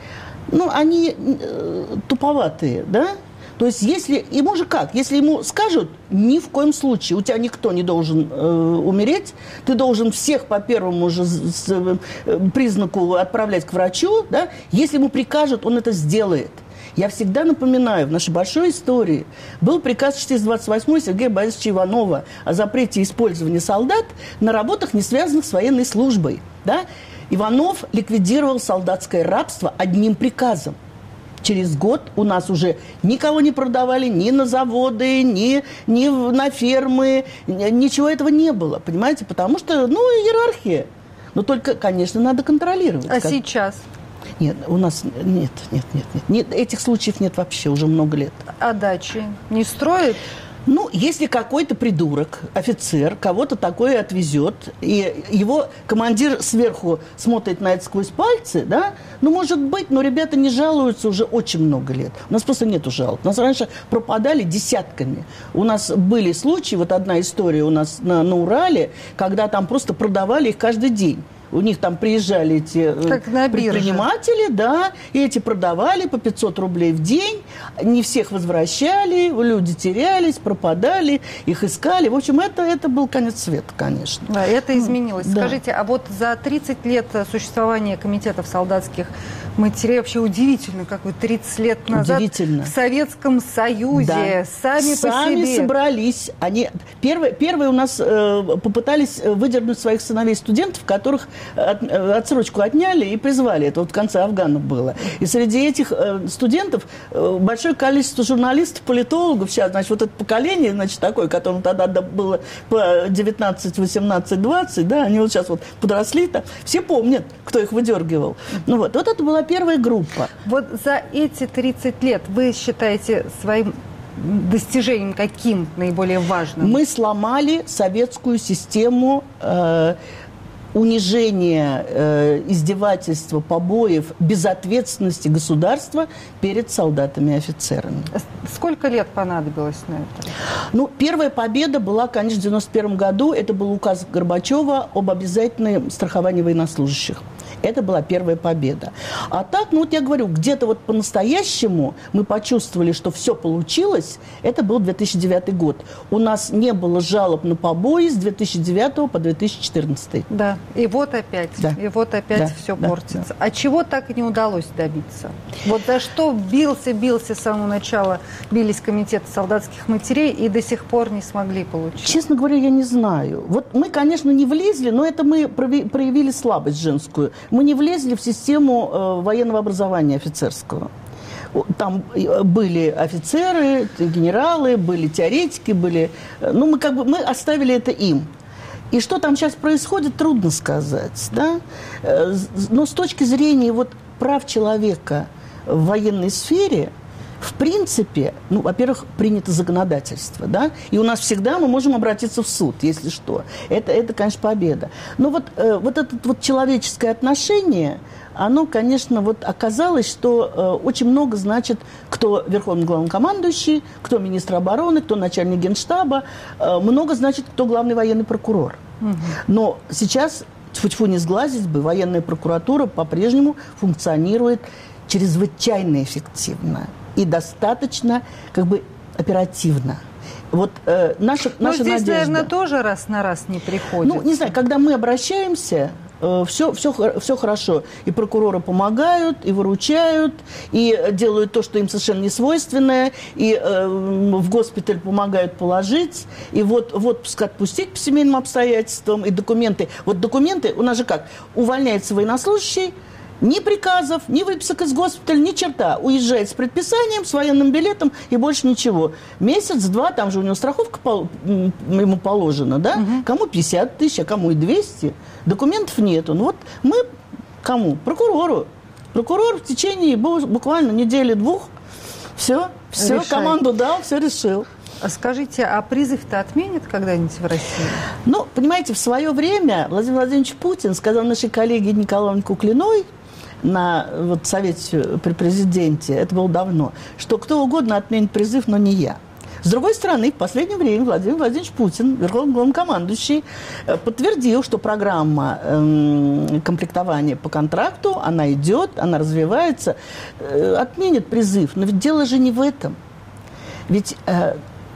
Ну, они э, туповатые, да? То есть, если ему же как? Если ему скажут, ни в коем случае, у тебя никто не должен э, умереть, ты должен всех по первому же с, э, признаку отправлять к врачу, да? Если ему прикажут, он это сделает. Я всегда напоминаю, в нашей большой истории был приказ четыреста двадцать восьмой Сергея Борисовича Иванова о запрете использования солдат на работах, не связанных с военной службой, да? Иванов ликвидировал солдатское рабство одним приказом. Через год у нас уже никого не продавали ни на заводы, ни, ни на фермы. Ничего этого не было, понимаете? Потому что, ну, иерархия. Но только, конечно, надо контролировать. А как... сейчас? Нет, у нас нет, нет, нет, нет, нет. Этих случаев нет вообще уже много лет. А дачи не строят? Ну, если какой-то придурок, офицер, кого-то такое отвезет, и его командир сверху смотрит на это сквозь пальцы, да, ну, может быть, но ребята не жалуются уже очень много лет. У нас просто нету жалоб. У нас раньше пропадали десятками. У нас были случаи, вот одна история у нас на, на Урале, когда там просто продавали их каждый день. У них там приезжали эти предприниматели, да, и эти продавали по пятьсот рублей в день, не всех возвращали, люди терялись, пропадали, их искали. В общем, это, это был конец света, конечно. Да, это изменилось. Да. Скажите, а вот за тридцать лет существования комитетов солдатских матерей. Вообще удивительно, как вы тридцать лет назад в Советском Союзе да. сами, сами по себе... собрались. Они... Первые, первые у нас э, попытались выдернуть своих сыновей-студентов, которых от, отсрочку отняли и призвали. Это вот в конце Афгана было. И среди этих э, студентов э, большое количество журналистов, политологов. Сейчас, значит, вот это поколение, значит, такое, которому тогда было по девятнадцать, восемнадцать, двадцать, да, они вот сейчас вот подросли-то. Все помнят, кто их выдергивал. Ну вот, вот это была первая группа. Вот за эти тридцать лет вы считаете своим достижением каким наиболее важным? Мы сломали советскую систему э, унижения, э, издевательства, побоев, безответственности государства перед солдатами и офицерами. Сколько лет понадобилось на это? Ну, первая победа была, конечно, в девяносто первом году. Это был указ Горбачева об обязательном страховании военнослужащих. Это была первая победа. А так, ну вот я говорю, где-то вот по-настоящему мы почувствовали, что все получилось. Это был две тысячи девятый год. У нас не было жалоб на побои с две тысячи девятого по две тысячи четырнадцатый. Да, и вот опять, да. и вот опять да. все да. портится. Да. А чего так и не удалось добиться? Вот за что бился, бился с самого начала, бились комитеты солдатских матерей и до сих пор не смогли получить? Честно говоря, я не знаю. Вот мы, конечно, не влезли, но это мы проявили слабость женскую. Мы не влезли в систему э, военного образования офицерского. Там были офицеры, генералы, были теоретики, были... Ну, мы как бы мы оставили это им. И что там сейчас происходит, трудно сказать. Да? Но с точки зрения вот, прав человека в военной сфере, в принципе, ну, во-первых, принято законодательство, да, и у нас всегда мы можем обратиться в суд, если что. Это, это конечно, победа. Но вот, э, вот это вот человеческое отношение, оно, конечно, вот оказалось, что э, очень много значит, кто верховный главнокомандующий, кто министр обороны, кто начальник генштаба, э, много значит, кто главный военный прокурор. Угу. Но сейчас, тьфу-тьфу, не сглазить бы, военная прокуратура по-прежнему функционирует чрезвычайно эффективно и достаточно как бы оперативно. Вот э, наша, наша здесь, надежда... наверное, тоже раз на раз не приходит. Ну, не знаю, когда мы обращаемся, э, все, все, все хорошо. И прокуроры помогают, и выручают, и делают то, что им совершенно не свойственное, и э, в госпиталь помогают положить, и вот в отпуск отпустить по семейным обстоятельствам, и документы. Вот документы, у нас же как, увольняется военнослужащий, ни приказов, ни выписок из госпиталя, ни черта. Уезжает с предписанием, с военным билетом и больше ничего. Месяц-два, там же у него страховка пол, ему положена, да? Угу. Кому пятьдесят тысяч, а кому и двести. Документов нету. Ну вот мы кому? Прокурору. Прокурор в течение буквально недели-двух все, все, команду дал, все решил. А скажите, а призыв-то отменят когда-нибудь в России? Ну, понимаете, в свое время Владимир Владимирович Путин сказал нашей коллеге Николае Куклиной на вот, совете при президенте, это было давно, что кто угодно отменит призыв, но не я. С другой стороны, в последнее время Владимир Владимирович Путин, верховный главнокомандующий, подтвердил, что программа э, комплектования по контракту, она идет, она развивается, э, отменит призыв. Но ведь дело же не в этом. Ведь э,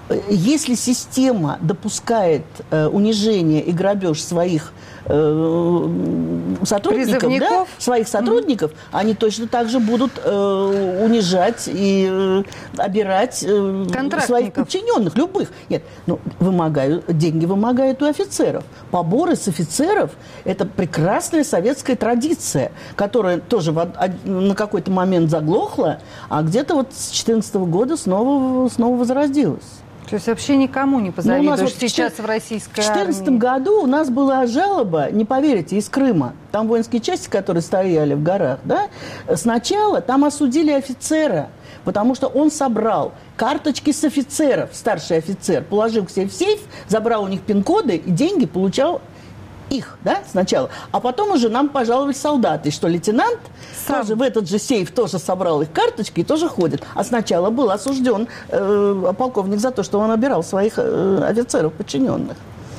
если система допускает э, унижение и грабеж своих э, сотрудников, да, своих сотрудников, mm-hmm. они точно так же будут э, унижать и э, обирать э, своих подчиненных, любых. Нет, ну, вымогают, деньги вымогают у офицеров. Поборы с офицеров – это прекрасная советская традиция, которая тоже в, на какой-то момент заглохла, а где-то вот с две тысячи четырнадцатого года снова, снова возродилась. То есть вообще никому не позавидуешь, ну, у нас вот сейчас в российской армии. В две тысячи четырнадцатом году у нас была жалоба, не поверите, из Крыма. Там воинские части, которые стояли в горах, да, сначала там осудили офицера, потому что он собрал карточки с офицеров, старший офицер, положил к себе в сейф, забрал у них пин-коды и деньги получал их, да, сначала. А потом уже нам пожаловались солдаты, что лейтенант Сам. тоже в этот же сейф тоже собрал их карточки и тоже ходит. А сначала был осужден э, полковник за то, что он обирал своих э, офицеров подчиненных.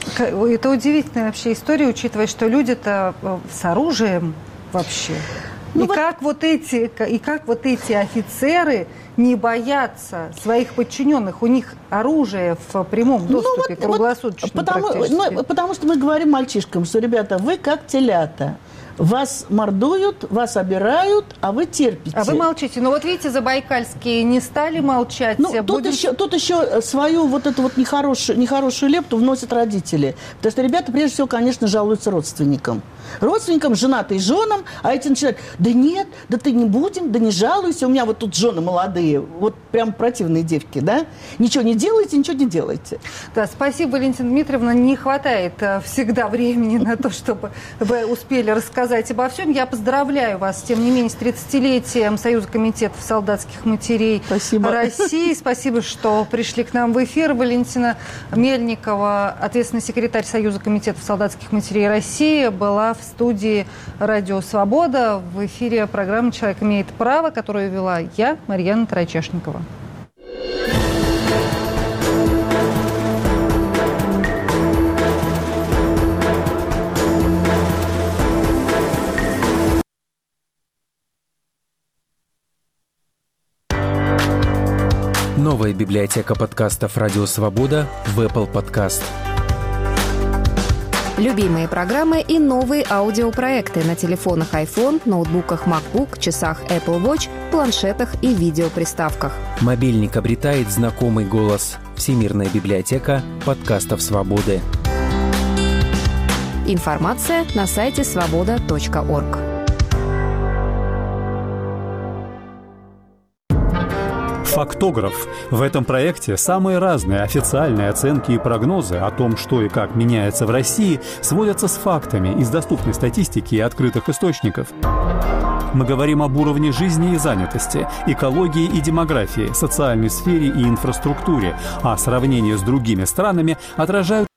Это удивительная вообще история, учитывая, что люди-то с оружием вообще. Ну, и, вот... как вот эти, и как вот эти офицеры не боятся своих подчиненных? У них оружие в прямом доступе, ну, вот, круглосуточно вот потому, ну, потому что мы говорим мальчишкам, что, ребята, вы как телята. Вас мордуют, вас обирают, а вы терпите. А вы молчите. Но вот видите, забайкальские не стали молчать. Ну, тут, Будем... еще, тут еще свою вот эту вот нехорошую, нехорошую лепту вносят родители. Потому что ребята, прежде всего, конечно, жалуются родственникам. Родственникам, женатым женам, а эти начинают: да нет, да ты не будем, да не жалуйся. У меня вот тут жены молодые, вот прям противные девки, да? Ничего не делайте, ничего не делайте. Да, спасибо, Валентина Дмитриевна. Не хватает всегда времени на то, чтобы вы успели рассказать обо всем. Я поздравляю вас, тем не менее, с тридцатилетием Союза комитетов солдатских матерей Спасибо. России. Спасибо, что пришли к нам в эфир. Валентина Мельникова, ответственный секретарь Союза комитетов солдатских матерей России, была в студии «Радио Свобода». В эфире программа «Человек имеет право», которую вела я, Марьяна Тарачешникова. Новая библиотека подкастов «Радио Свобода» в Apple Podcast. Любимые программы и новые аудиопроекты на телефонах iPhone, ноутбуках MacBook, часах Apple Watch, планшетах и видеоприставках. Мобильник обретает знакомый голос. Всемирная библиотека подкастов «Свободы». Информация на сайте свобода точка орг. Фактограф. В этом проекте самые разные официальные оценки и прогнозы о том, что и как меняется в России, сводятся с фактами из доступной статистики и открытых источников. Мы говорим об уровне жизни и занятости, экологии и демографии, социальной сфере и инфраструктуре, а сравнение с другими странами отражают